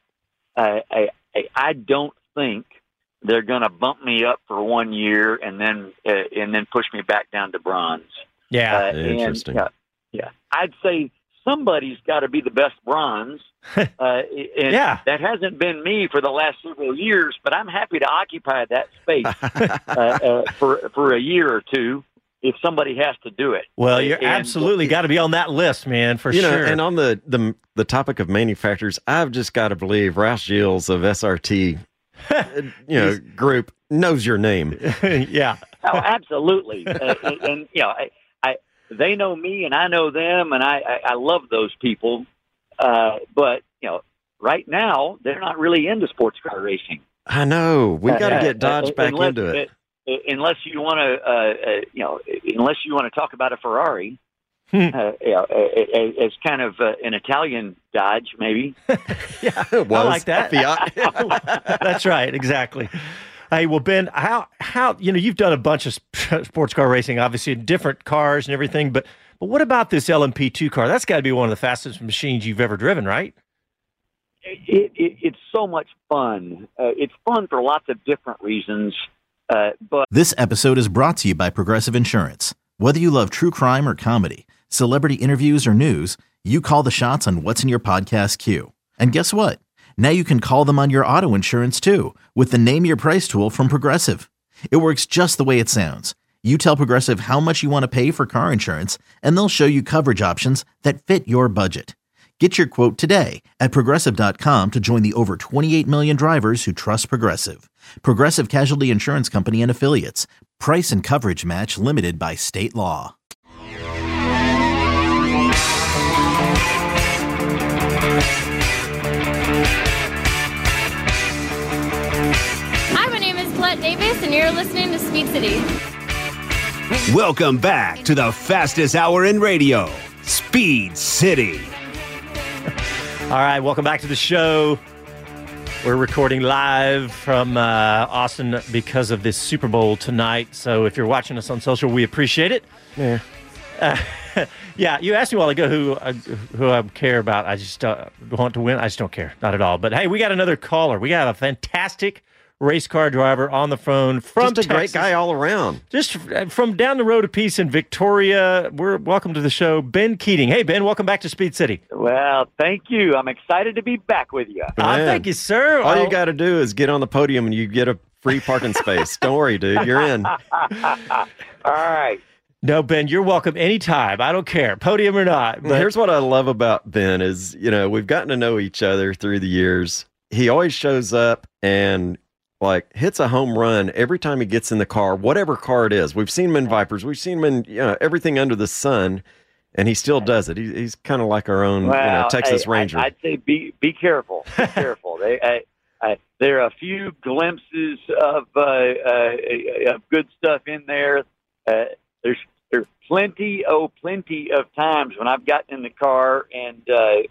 I don't think they're going to bump me up for 1 year and then push me back down to bronze. Yeah, interesting. Yeah, I'd say somebody's got to be the best bronze. And that hasn't been me for the last several years, but I'm happy to occupy that space for a year or two if somebody has to do it. Well, you're absolutely got to be on that list, man, for sure. And on the topic of manufacturers, I've just got to believe Roush Gilles of SRT, group knows your name. Yeah. Oh, absolutely. And they know me and I know them, and I love those people. But right now they're not really into sports car racing. I know. We got to get Dodge back into it. unless you want to talk about a Ferrari. As kind of an Italian Dodge, maybe. Yeah, I like that. Fiat. That's right, exactly. Hey, well, Ben, how you've done a bunch of sports car racing, obviously different cars and everything, but what about this LMP2 car? That's got to be one of the fastest machines you've ever driven, right? It's so much fun. It's fun for lots of different reasons. But this episode is brought to you by Progressive Insurance. Whether you love true crime or comedy, celebrity interviews or news, you call the shots on what's in your podcast queue. And guess what? Now you can call them on your auto insurance too with the Name Your Price tool from Progressive. It works just the way it sounds. You tell Progressive how much you want to pay for car insurance, and they'll show you coverage options that fit your budget. Get your quote today at Progressive.com to join the over 28 million drivers who trust Progressive. Progressive Casualty Insurance Company and Affiliates. Price and coverage match limited by state law. Hi, my name is Colette Davis, and you're listening to Speed City. Welcome back to the fastest hour in radio, Speed City. All right, welcome back to the show. We're recording live from Austin because of this Super Bowl tonight. So if you're watching us on social, we appreciate it. Yeah. Yeah, you asked me a while ago who I care about. I just want to win. I just don't care. Not at all. But, hey, we got another caller. We got a fantastic race car driver on the phone from Texas. Great guy all around. Just from down the road a piece in Victoria. Welcome to the show, Ben Keating. Hey, Ben, welcome back to Speed City. Well, thank you. I'm excited to be back with you. Thank you, sir. All you got to do is get on the podium and you get a free parking space. Don't worry, dude. You're in. All right. No, Ben, you're welcome anytime. I don't care, podium or not. But here's what I love about Ben is, we've gotten to know each other through the years. He always shows up and hits a home run every time he gets in the car, whatever car it is. We've seen him in Vipers. We've seen him in everything under the sun, and he still does it. He's kind of like our own Texas Ranger. I'd say be careful. Be careful. There are a few glimpses of good stuff in there. There's plenty of times when I've gotten in the car and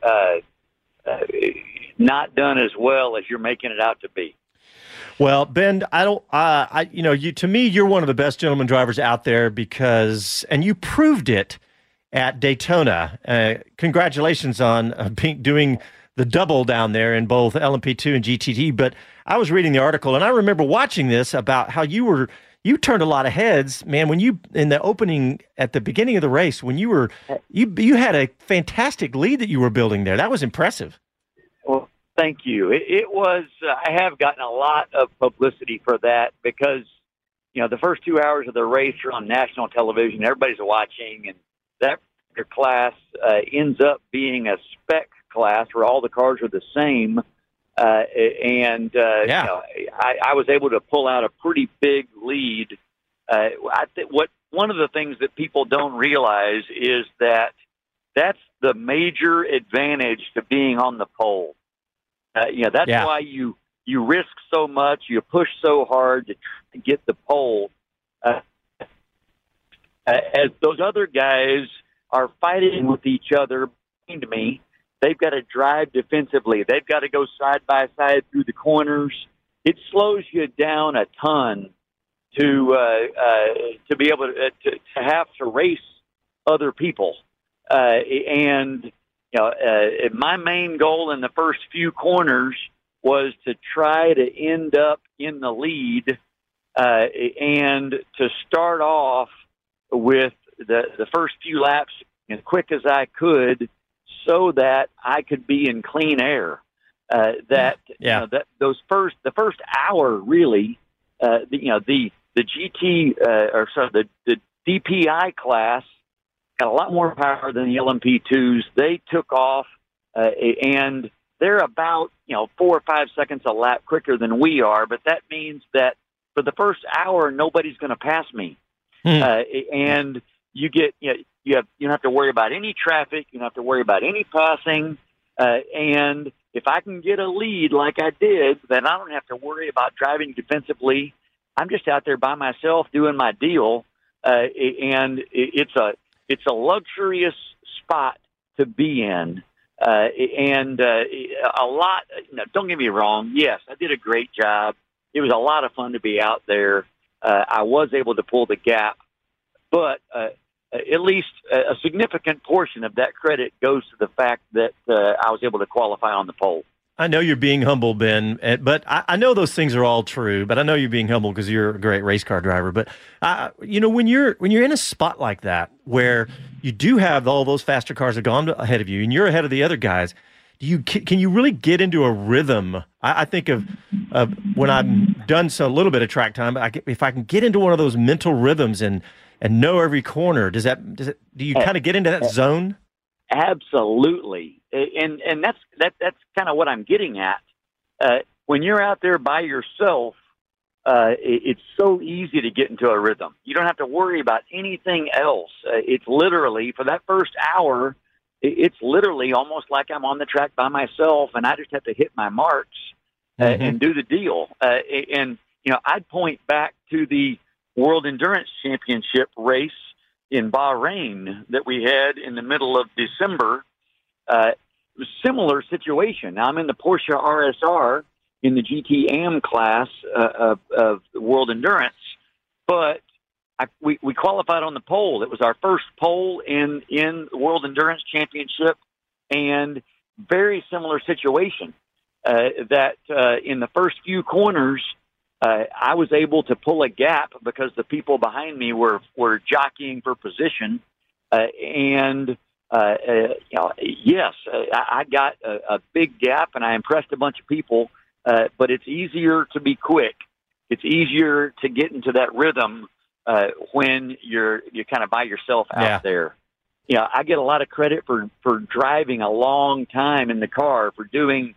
not done as well as you're making it out to be. Well, Ben, to me, you're one of the best gentleman drivers out there and you proved it at Daytona. Congratulations on doing the double down there in both LMP2 and GTD. But I was reading the article and I remember watching this about how you turned a lot of heads, man, when you, in the opening, at the beginning of the race, when you had a fantastic lead that you were building there. That was impressive. Well, thank you. It was, I have gotten a lot of publicity for that because, the first 2 hours of the race are on national television. Everybody's watching, and that class ends up being a spec class where all the cars are the same. I was able to pull out a pretty big lead. One of the things that people don't realize is that that's the major advantage to being on the pole. That's why you risk so much, you push so hard to get the pole. As those other guys are fighting with each other behind me, they've got to drive defensively. They've got to go side by side through the corners. It slows you down a ton to be able to have to race other people. My main goal in the first few corners was to try to end up in the lead and to start off with the first few laps as quick as I could, so that I could be in clean air. The first hour really, the DPI class got a lot more power than the LMP2s. They took off, and they're about 4 or 5 seconds a lap quicker than we are. But that means that for the first hour, nobody's going to pass me, and you don't have to worry about any traffic. You don't have to worry about any passing. And if I can get a lead like I did, then I don't have to worry about driving defensively. I'm just out there by myself doing my deal, and it's a luxurious spot to be in. And a lot. Don't get me wrong. Yes, I did a great job. It was a lot of fun to be out there. I was able to pull the gap, but at least a significant portion of that credit goes to the fact that I was able to qualify on the pole. I know you're being humble, Ben, but I know those things are all true. But I know you're being humble because you're a great race car driver. But when you're in a spot like that where you do have all those faster cars that have gone ahead of you, and you're ahead of the other guys, can you really get into a rhythm? I think of when I've done a little bit of track time. If I can get into one of those mental rhythms and know every corner, do you kind of get into that zone? Absolutely, and that's kind of what I'm getting at. When you're out there by yourself, it's so easy to get into a rhythm. You don't have to worry about anything else. It's literally, for that first hour, it's literally almost like I'm on the track by myself, and I just have to hit my marks and do the deal. And I'd point back to the World Endurance Championship race in Bahrain that we had in the middle of December. It was a similar situation. Now, I'm in the Porsche RSR in the GT AM class of World Endurance, but we qualified on the pole. It was our first pole in the World Endurance Championship, and very similar situation. That in the first few corners, I was able to pull a gap because the people behind me were jockeying for position, and yes, I got a big gap, and I impressed a bunch of people. But it's easier to be quick. It's easier to get into that rhythm when you're kind of by yourself out there. I get a lot of credit for driving a long time in the car, for doing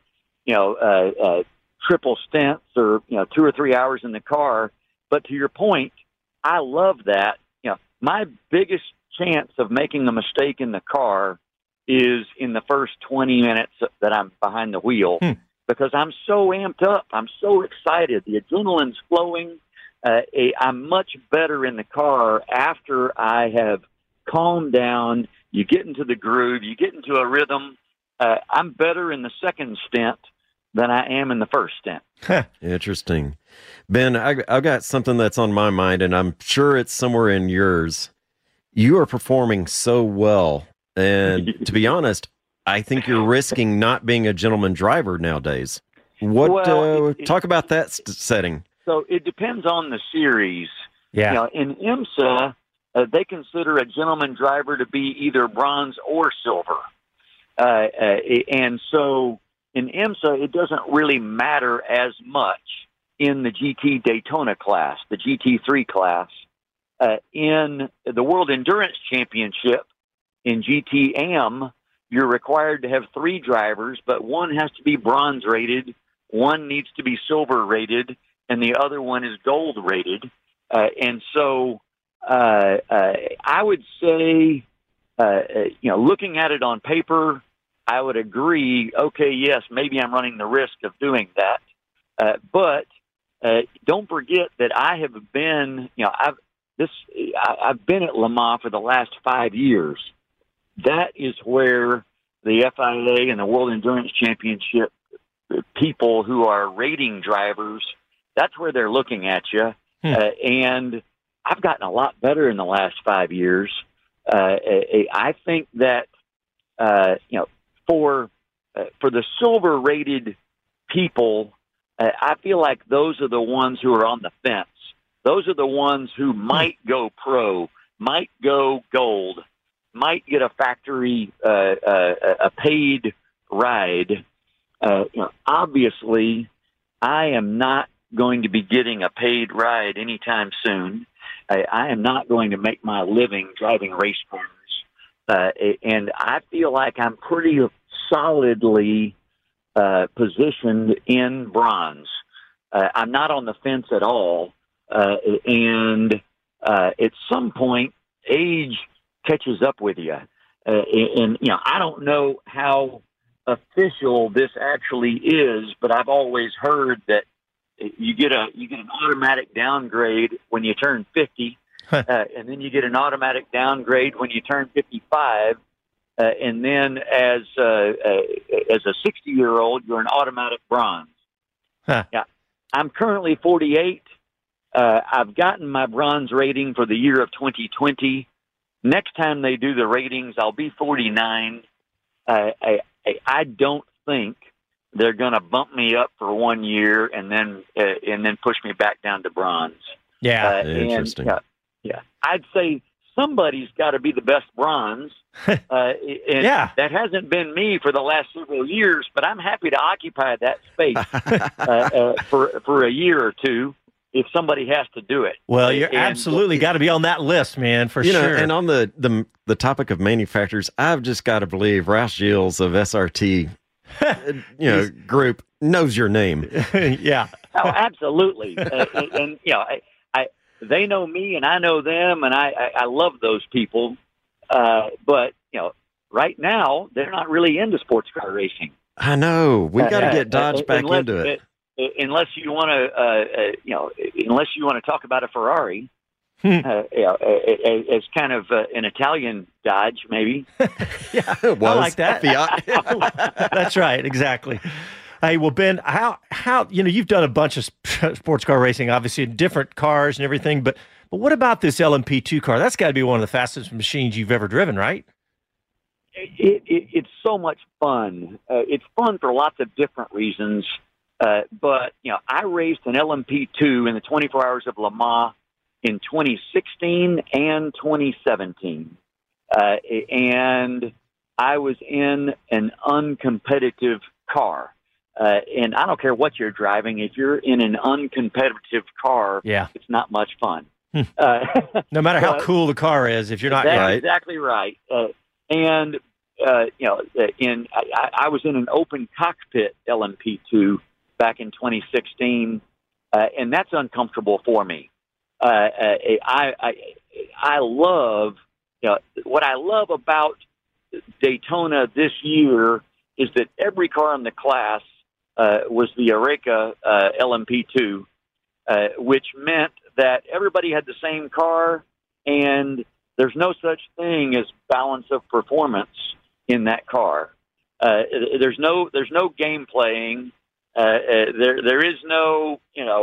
triple stints or 2 or 3 hours in the car. But to your point, I love that. My biggest chance of making a mistake in the car is in the first 20 minutes that I'm behind the wheel. Because I'm so amped up. I'm so excited. The adrenaline's flowing. I'm much better in the car after I have calmed down. You get into the groove. You get into a rhythm. I'm better in the second stint than I am in the first stint. Interesting. Ben, I've got something that's on my mind, and I'm sure it's somewhere in yours. You are performing so well. And to be honest, I think you're risking not being a gentleman driver nowadays. Talk about that setting. So it depends on the series. Yeah. In IMSA, they consider a gentleman driver to be either bronze or silver. And so in IMSA, it doesn't really matter as much in the GT Daytona class, the GT3 class. In the World Endurance Championship in GT AM, you're required to have 3 drivers, but one has to be bronze rated, one needs to be silver rated, and the other one is gold rated. And so I would say, looking at it on paper, I would agree, okay, yes, maybe I'm running the risk of doing that. But don't forget that I have been, I've been at Le Mans for the last 5 years. That is where the FIA and the World Endurance Championship people who are rating drivers, that's where they're looking at you. And I've gotten a lot better in the last 5 years. I think that, for the silver rated people, I feel like those are the ones who are on the fence. Those are the ones who might go pro, might go gold, might get a factory, a paid ride. Obviously, I am not going to be getting a paid ride anytime soon. I am not going to make my living driving race cars. And I feel like I'm pretty solidly positioned in bronze. I'm not on the fence at all. And at some point, age catches up with you. And I don't know how official this actually is, but I've always heard that you get an automatic downgrade when you turn 50, and then you get an automatic downgrade when you turn 55, and then as a 60-year-old, you're an automatic bronze. Yeah, I'm currently 48. I've gotten my bronze rating for the year of 2020. Next time they do the ratings, I'll be 49. I don't think they're going to bump me up for 1 year and then push me back down to bronze. Yeah, interesting. Yeah, I'd say somebody's got to be the best bronze. That hasn't been me for the last several years, but I'm happy to occupy that space for a year or two if somebody has to do it. Well, you're absolutely got to be on that list, man, for sure. And on the topic of manufacturers, I've just got to believe Roush Gilles of SRT, group knows your name. Yeah. Oh, absolutely. And they know me and I know them, and I love those people. But right now they're not really into sports car racing. I know. We got to get Dodge back into it. Unless you want to talk about a Ferrari, as kind of an Italian Dodge, maybe. Yeah, I like that. That's right, exactly. Hey, well, Ben, how you've done a bunch of sports car racing, obviously in different cars and everything, but what about this LMP2 car? That's got to be one of the fastest machines you've ever driven, right? It's so much fun. It's fun for lots of different reasons. But I raced an LMP2 in the 24 Hours of Le Mans in 2016 and 2017. And I was in an uncompetitive car. And I don't care what you're driving. If you're in an uncompetitive car, it's not much fun. No matter how cool the car is, if you're not right. Exactly right. I was in an open cockpit LMP2 back in 2016, and that's uncomfortable for me. I love, what I love about Daytona this year is that every car in the class was the Oreca LMP2, which meant that everybody had the same car, and there's no such thing as balance of performance in that car. There's no game playing. There is no,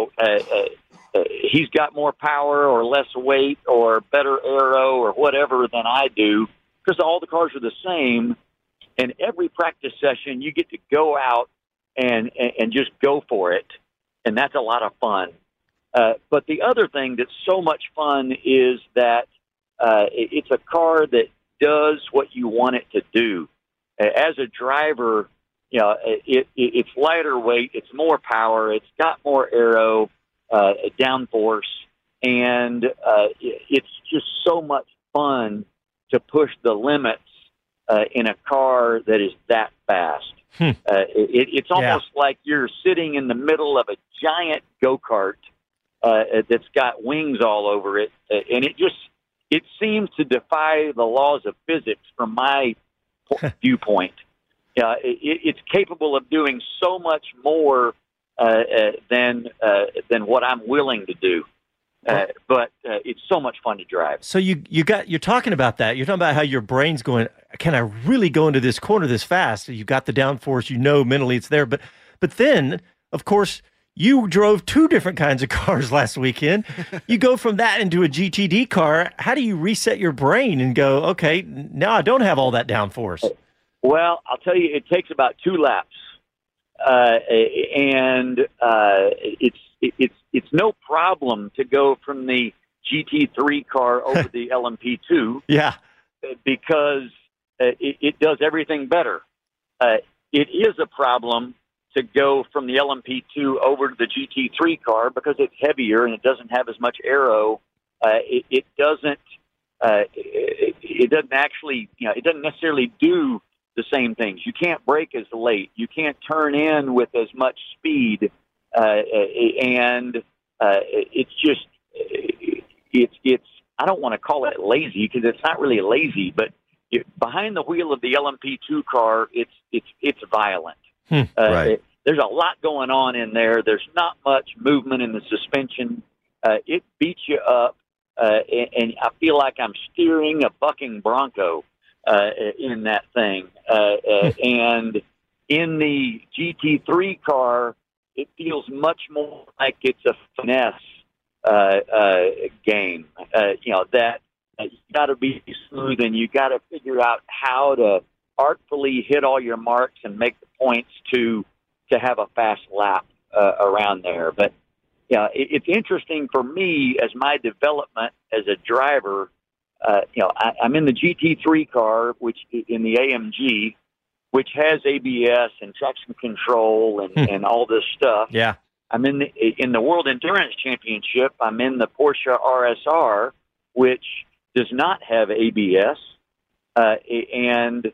he's got more power or less weight or better aero or whatever than I do, because all the cars are the same. And every practice session, you get to go out and just go for it, and that's a lot of fun. But the other thing that's so much fun is that it's a car that does what you want it to do. As a driver, it's lighter weight, it's more power, it's got more aero, downforce, and it's just so much fun to push the limits in a car that is that fast. It's almost like you're sitting in the middle of a giant go-kart that's got wings all over it, and it seems to defy the laws of physics from my viewpoint. It's capable of doing so much more than what I'm willing to do. But it's so much fun to drive. So you're talking about that. You're talking about how your brain's going, can I really go into this corner this fast? You've got the downforce, mentally it's there. But then, of course, you drove two different kinds of cars last weekend. You go from that into a GTD car. How do you reset your brain and go, okay, now I don't have all that downforce? Well, I'll tell you, it takes about 2 laps. And it's no problem to go from the GT3 car over the LMP2. Yeah. Because it does everything better. It is a problem to go from the LMP2 over to the GT3 car because it's heavier and it doesn't have as much aero. It doesn't actually, it doesn't necessarily do the same things. You can't brake as late. You can't turn in with as much speed. And it's just, it's, I don't want to call it lazy because it's not really lazy, but behind the wheel of the LMP2 car, it's violent. Right. there's a lot going on in there. There's not much movement in the suspension. It beats you up, and I feel like I'm steering a bucking bronco in that thing. And in the GT3 car, it feels much more like it's a finesse game. That you got to be smooth, and you got to figure out how to artfully hit all your marks and make the points to have a fast lap around there. But it's interesting for me as my development as a driver. I'm in the GT3 car, which in the AMG, which has ABS and traction control and all this stuff. Yeah. I'm in the World Endurance Championship. I'm in the Porsche RSR, which does not have ABS, and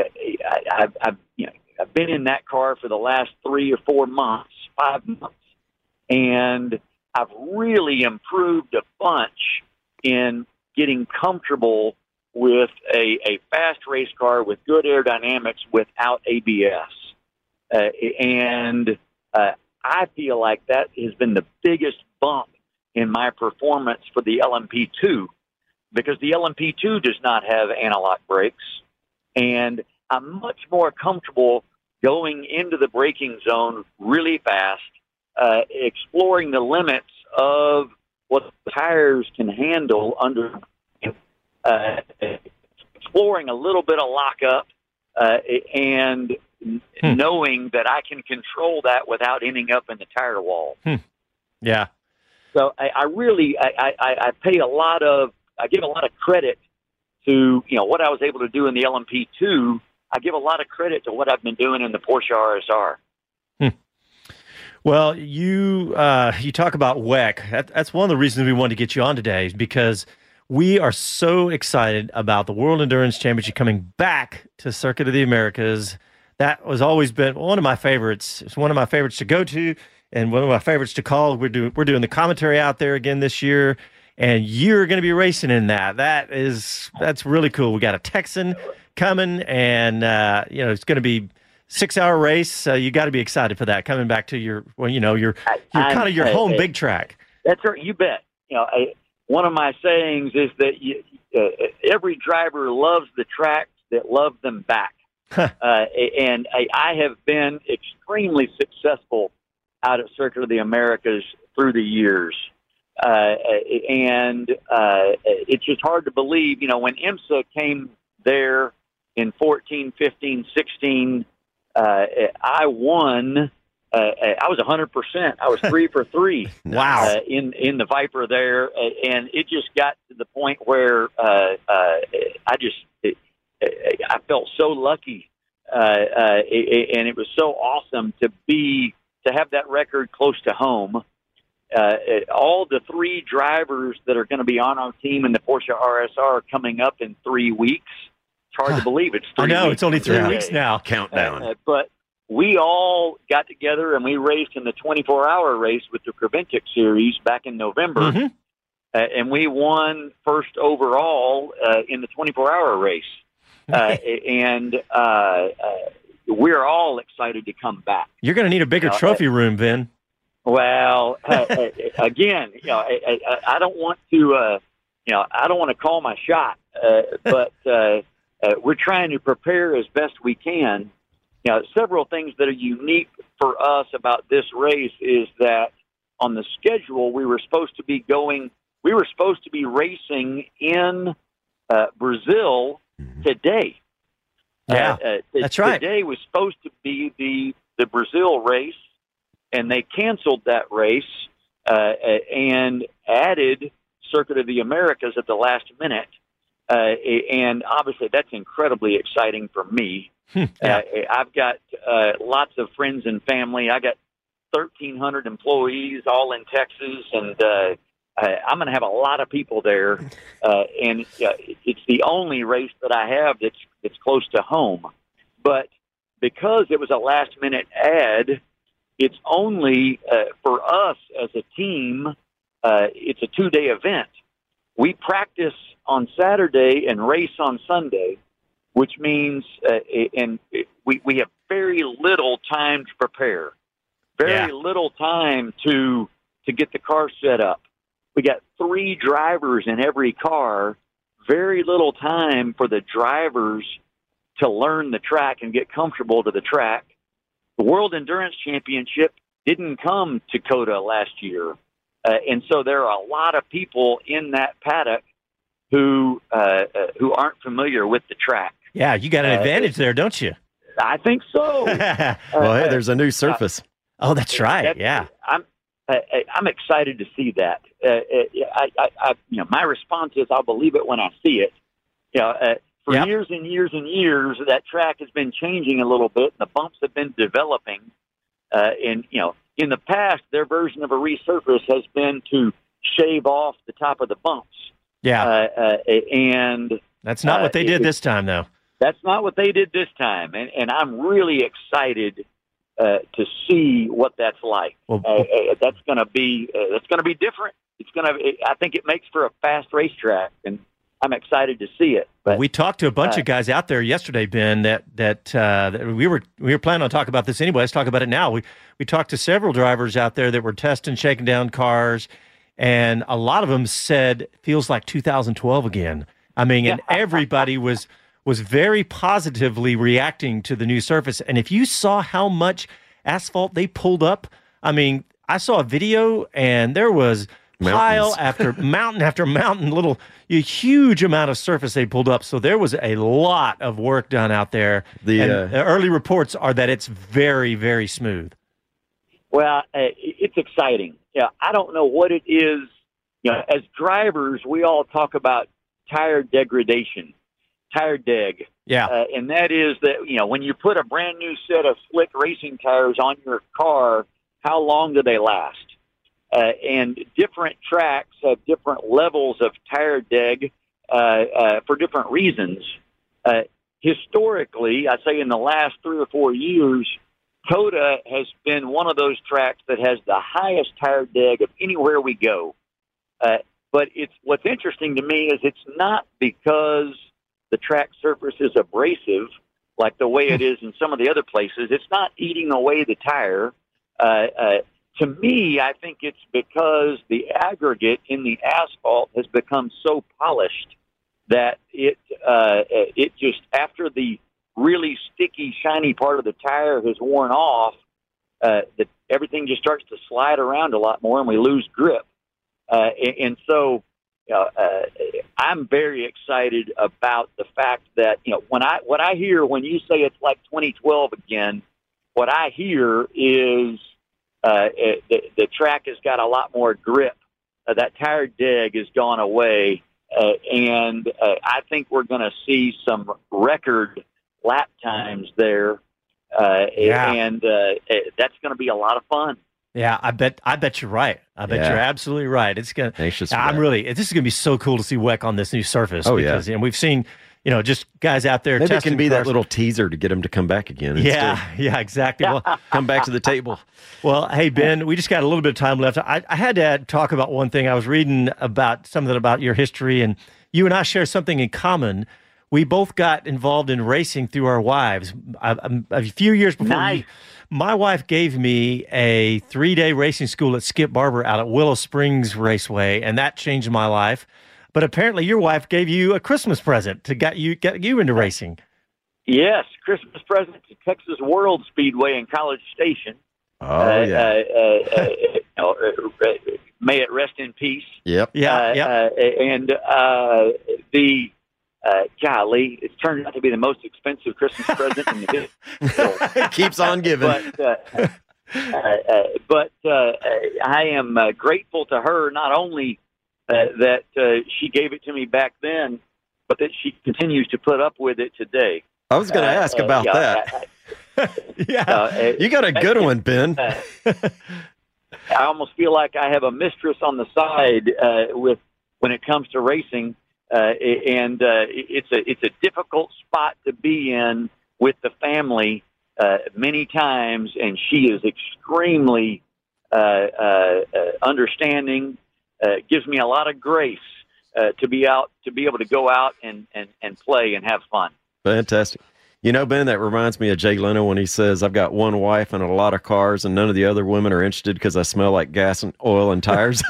I've been in that car for the last 3 or 4 months, 5 months, and I've really improved a bunch in getting comfortable with a fast race car with good aerodynamics without ABS. I feel like that has been the biggest bump in my performance for the LMP2, because the LMP2 does not have analog brakes, and I'm much more comfortable going into the braking zone really fast, exploring the limits of what the tires can handle under, exploring a little bit of lockup, and knowing that I can control that without ending up in the tire wall. Yeah. So I really give a lot of credit to what I was able to do in the LMP2. I give a lot of credit to what I've been doing in the Porsche RSR. Well, you talk about WEC. That's one of the reasons we wanted to get you on today, is because we are so excited about the World Endurance Championship coming back to Circuit of the Americas. That was always been one of my favorites. It's one of my favorites to go to and one of my favorites to call. We're doing the commentary out there again this year, and you're going to be racing in that. That's really cool. We got a Texan coming, and it's going to be 6-hour race. You got to be excited for that. Coming back to your kind of your home big track. That's right. You bet. One of my sayings is that every driver loves the tracks that love them back. And I have been extremely successful out at Circuit of the Americas through the years. And it's just hard to believe, when IMSA came there in 14, 15, 16, I won. I was 100%. I was 3 for 3. Wow. In the Viper there. And it just got to the point where I felt so lucky, and it was so awesome to have that record close to home. All the 3 drivers that are going to be on our team in the Porsche RSR are coming up in 3 weeks. It's hard to believe it's 3 weeks. I know, it's only 3 weeks now. Countdown. But we all got together and we raced in the 24-hour race with the Creventic Series back in November. Mm-hmm. And we won first overall in the 24-hour race. We're all excited to come back. You're going to need a bigger trophy room, Vin. Well, again, I don't want to, I don't want to call my shot, but we're trying to prepare as best we can. Several things that are unique for us about this race is that on the schedule we were supposed to be racing in Brazil today. Yeah, that's right. Today was supposed to be the Brazil race, and they canceled that race and added Circuit of the Americas at the last minute. And obviously that's incredibly exciting for me. Yeah. I've got lots of friends and family. I got 1,300 employees all in Texas, and I'm going to have a lot of people there. And it's the only race that I have that's close to home. But because it was a last-minute add, it's only for us as a team, it's a 2-day event. We practice on Saturday and race on Sunday, which means we have very little time to prepare. Very little time to get the car set up. We got 3 drivers in every car. Very little time for the drivers to learn the track and get comfortable to the track. The World Endurance Championship didn't come to COTA last year. And so there are a lot of people in that paddock who aren't familiar with the track. Yeah, you got an advantage there, don't you? I think so. Well, hey, there's a new surface. Oh, that's right. Yeah. I'm excited to see that. My response is I'll believe it when I see it. For years and years and years, that track has been changing a little bit, and the bumps have been developing. In the past, their version of a resurface has been to shave off the top of the bumps. Yeah. And that's not what they did this time, though. That's not what they did this time, and I'm really excited to see what that's like. Well, that's going to be different. I think it makes for a fast racetrack, and I'm excited to see it. But we talked to a bunch of guys out there yesterday, Ben. That we were planning on talking about this anyway. Let's talk about it now. We talked to several drivers out there that were testing, shaking down cars, and a lot of them said feels like 2012 again. I mean, and everybody was very positively reacting to the new surface. And if you saw how much asphalt they pulled up, I mean, I saw a video and there was pile after mountain, a huge amount of surface they pulled up. So there was a lot of work done out there. The early reports are that it's very, very smooth. Well, it's exciting. Yeah, I don't know what it is. As drivers, we all talk about tire degradation. Tire deg. Yeah. And that is that, when you put a brand new set of slick racing tires on your car, how long do they last? And different tracks have different levels of tire deg for different reasons. Historically, I'd say in the last 3 or 4 years, COTA has been one of those tracks that has the highest tire deg of anywhere we go. But what's interesting to me is it's not because the track surface is abrasive like the way it is in some of the other places. It's not eating away the tire. To me, I think it's because the aggregate in the asphalt has become so polished that it just, after the really sticky, shiny part of the tire has worn off, everything just starts to slide around a lot more and we lose grip. And so I'm very excited about the fact that, what I hear when you say it's like 2012 again, what I hear is the track has got a lot more grip. That tire deg has gone away, and I think we're going to see some record lap times there, and that's going to be a lot of fun. Yeah, I bet you're right. I bet you're absolutely right. It's gonna. This is gonna be so cool to see WEC on this new surface. Oh, because, and we've seen, just guys out there. Maybe it can be cars. that little teaser to get them to come back again. Yeah, exactly. Well, come back to the table. Well, hey Ben, we just got a little bit of time left. I had to talk about one thing. I was reading about something about your history, and you and I share something in common. We both got involved in racing through our wives. A few years before. Nice. My wife gave me a 3-day racing school at Skip Barber out at Willow Springs Raceway, and that changed my life. But apparently your wife gave you a Christmas present to get you into racing. Yes, Christmas present to Texas World Speedway in College Station. Oh, may it rest in peace. Yep. And golly, it's turned out to be the most expensive Christmas present in the history. It keeps on giving. But I am grateful to her, not only that she gave it to me back then, but that she continues to put up with it today. I was going to ask about that. You got a good one, Ben. I almost feel like I have a mistress on the side when it comes to racing. And it's a difficult spot to be in with the family many times, and she is extremely understanding. Gives me a lot of grace to be able to go out and play and have fun. Fantastic. You know, Ben, that reminds me of Jay Leno when he says, I've got one wife and a lot of cars, and none of the other women are interested because I smell like gas and oil and tires.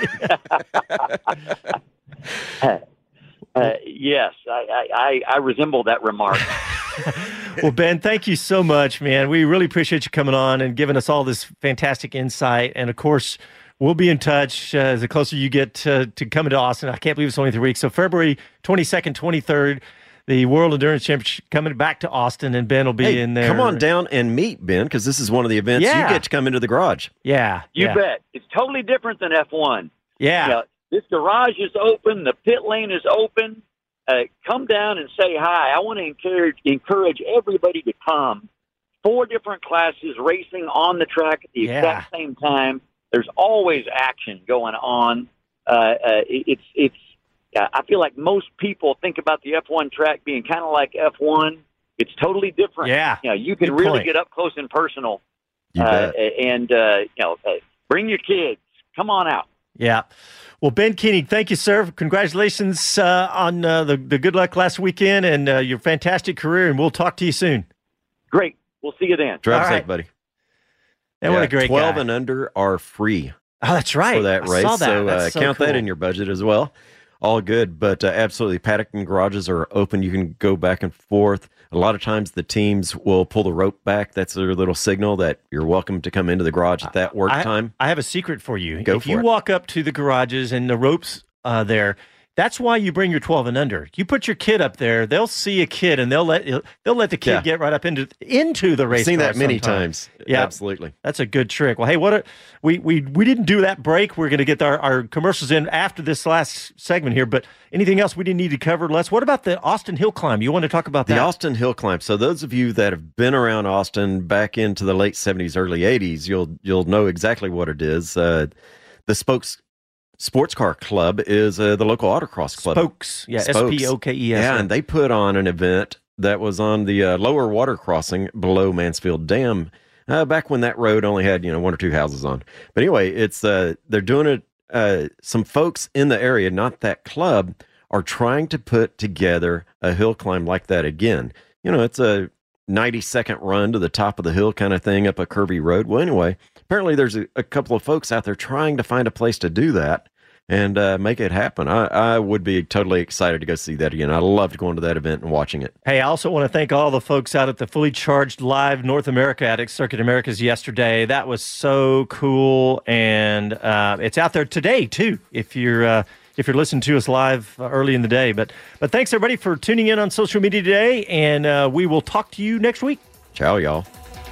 Yes, I resemble that remark. Well, Ben, thank you so much, man. We really appreciate you coming on and giving us all this fantastic insight. And, of course, we'll be in touch as the closer you get to coming to Austin. I can't believe it's only 3 weeks. So February 22nd, 23rd, the World Endurance Championship coming back to Austin, and Ben will be in there. Come on down and meet Ben, because this is one of the events you get to come into the garage. Yeah. You bet. It's totally different than F1. Yeah. You know, this garage is open. The pit lane is open. Come down and say hi. I want to encourage everybody to come. 4 different classes racing on the track at the exact same time. There's always action going on. I feel like most people think about the F1 track being kind of like F1. It's totally different. Yeah, you know, you can really get up close and personal. And bring your kids. Come on out. Yeah. Well, Ben Keating, thank you, sir. Congratulations on the good luck last weekend and your fantastic career, and we'll talk to you soon. Great. We'll see you then. Drive safe, buddy. And what a great 12 guy. and under are free. Oh, that's right. For that race. I saw that. So count that in your budget as well. All good, but absolutely, paddock and garages are open. You can go back and forth. A lot of times the teams will pull the rope back. That's their little signal that you're welcome to come into the garage at that work time. I have a secret for you. Go if for you it. walk up to the garages and the ropes there, that's why you bring your 12 and under. You put your kid up there, they'll see a kid, and they'll let the kid get right up into the race. I've seen that many sometimes. times. Yeah, absolutely. That's a good trick. Well, hey, we didn't do that break. We're going to get our commercials in after this last segment here. But anything else we didn't need to cover, Les? What about the Austin Hill Climb? You want to talk about that? The Austin Hill Climb. So those of you that have been around Austin back into the late 70s, early 80s, you'll know exactly what it is. The Spokes Sports Car Club is the local autocross club. Spokes. Spokes. Yeah, and they put on an event that was on the lower water crossing below Mansfield Dam back when that road only had 1 or 2 houses on. But anyway, it's they're doing it. Some folks in the area, not that club, are trying to put together a hill climb like that again. It's a 90-second run to the top of the hill kind of thing up a curvy road. Well, anyway, apparently there's a couple of folks out there trying to find a place to do that and make it happen. I would be totally excited to go see that again. I loved going to that event and watching it. Hey, I also want to thank all the folks out at the Fully Charged Live North America at Circuit Americas yesterday. That was so cool, and it's out there today too. If you're listening to us live early in the day, but thanks everybody for tuning in on social media today, and we will talk to you next week. Ciao, y'all.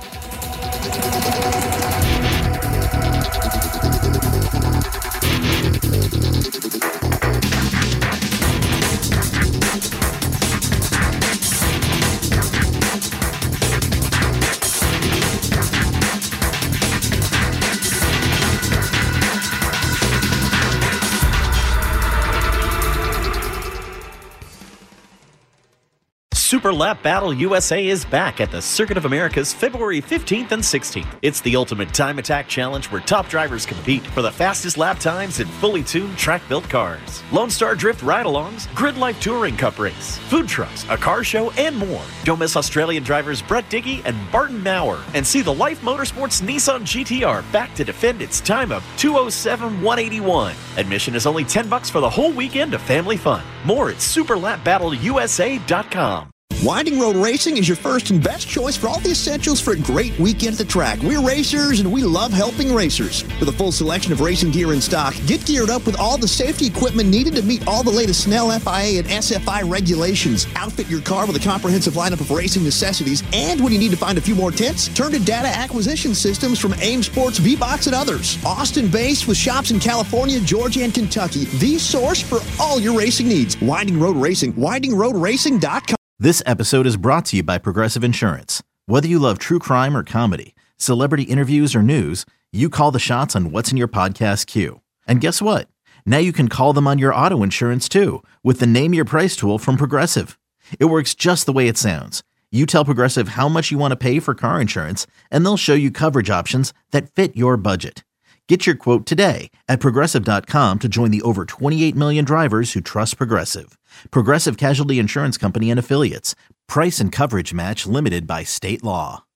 Super Lap Battle USA is back at the Circuit of Americas February 15th and 16th. It's the ultimate time attack challenge where top drivers compete for the fastest lap times in fully tuned track-built cars. Lone Star Drift ride-alongs, Grid Life Touring Cup race, food trucks, a car show, and more. Don't miss Australian drivers Brett Dickey and Barton Maurer, and see the Life Motorsports Nissan GTR back to defend its time of 2:07.181. Admission is only $10 for the whole weekend of family fun. More at superlapbattleusa.com. Winding Road Racing is your first and best choice for all the essentials for a great weekend at the track. We're racers, and we love helping racers. With a full selection of racing gear in stock, get geared up with all the safety equipment needed to meet all the latest Snell, FIA, and SFI regulations. Outfit your car with a comprehensive lineup of racing necessities, and when you need to find a few more tents, turn to data acquisition systems from AIM Sports, V-Box, and others. Austin-based with shops in California, Georgia, and Kentucky, the source for all your racing needs. Winding Road Racing, windingroadracing.com. This episode is brought to you by Progressive Insurance. Whether you love true crime or comedy, celebrity interviews or news, you call the shots on what's in your podcast queue. And guess what? Now you can call them on your auto insurance too with the Name Your Price tool from Progressive. It works just the way it sounds. You tell Progressive how much you want to pay for car insurance, and they'll show you coverage options that fit your budget. Get your quote today at Progressive.com to join the over 28 million drivers who trust Progressive. Progressive Casualty Insurance Company and Affiliates. Price and coverage match limited by state law.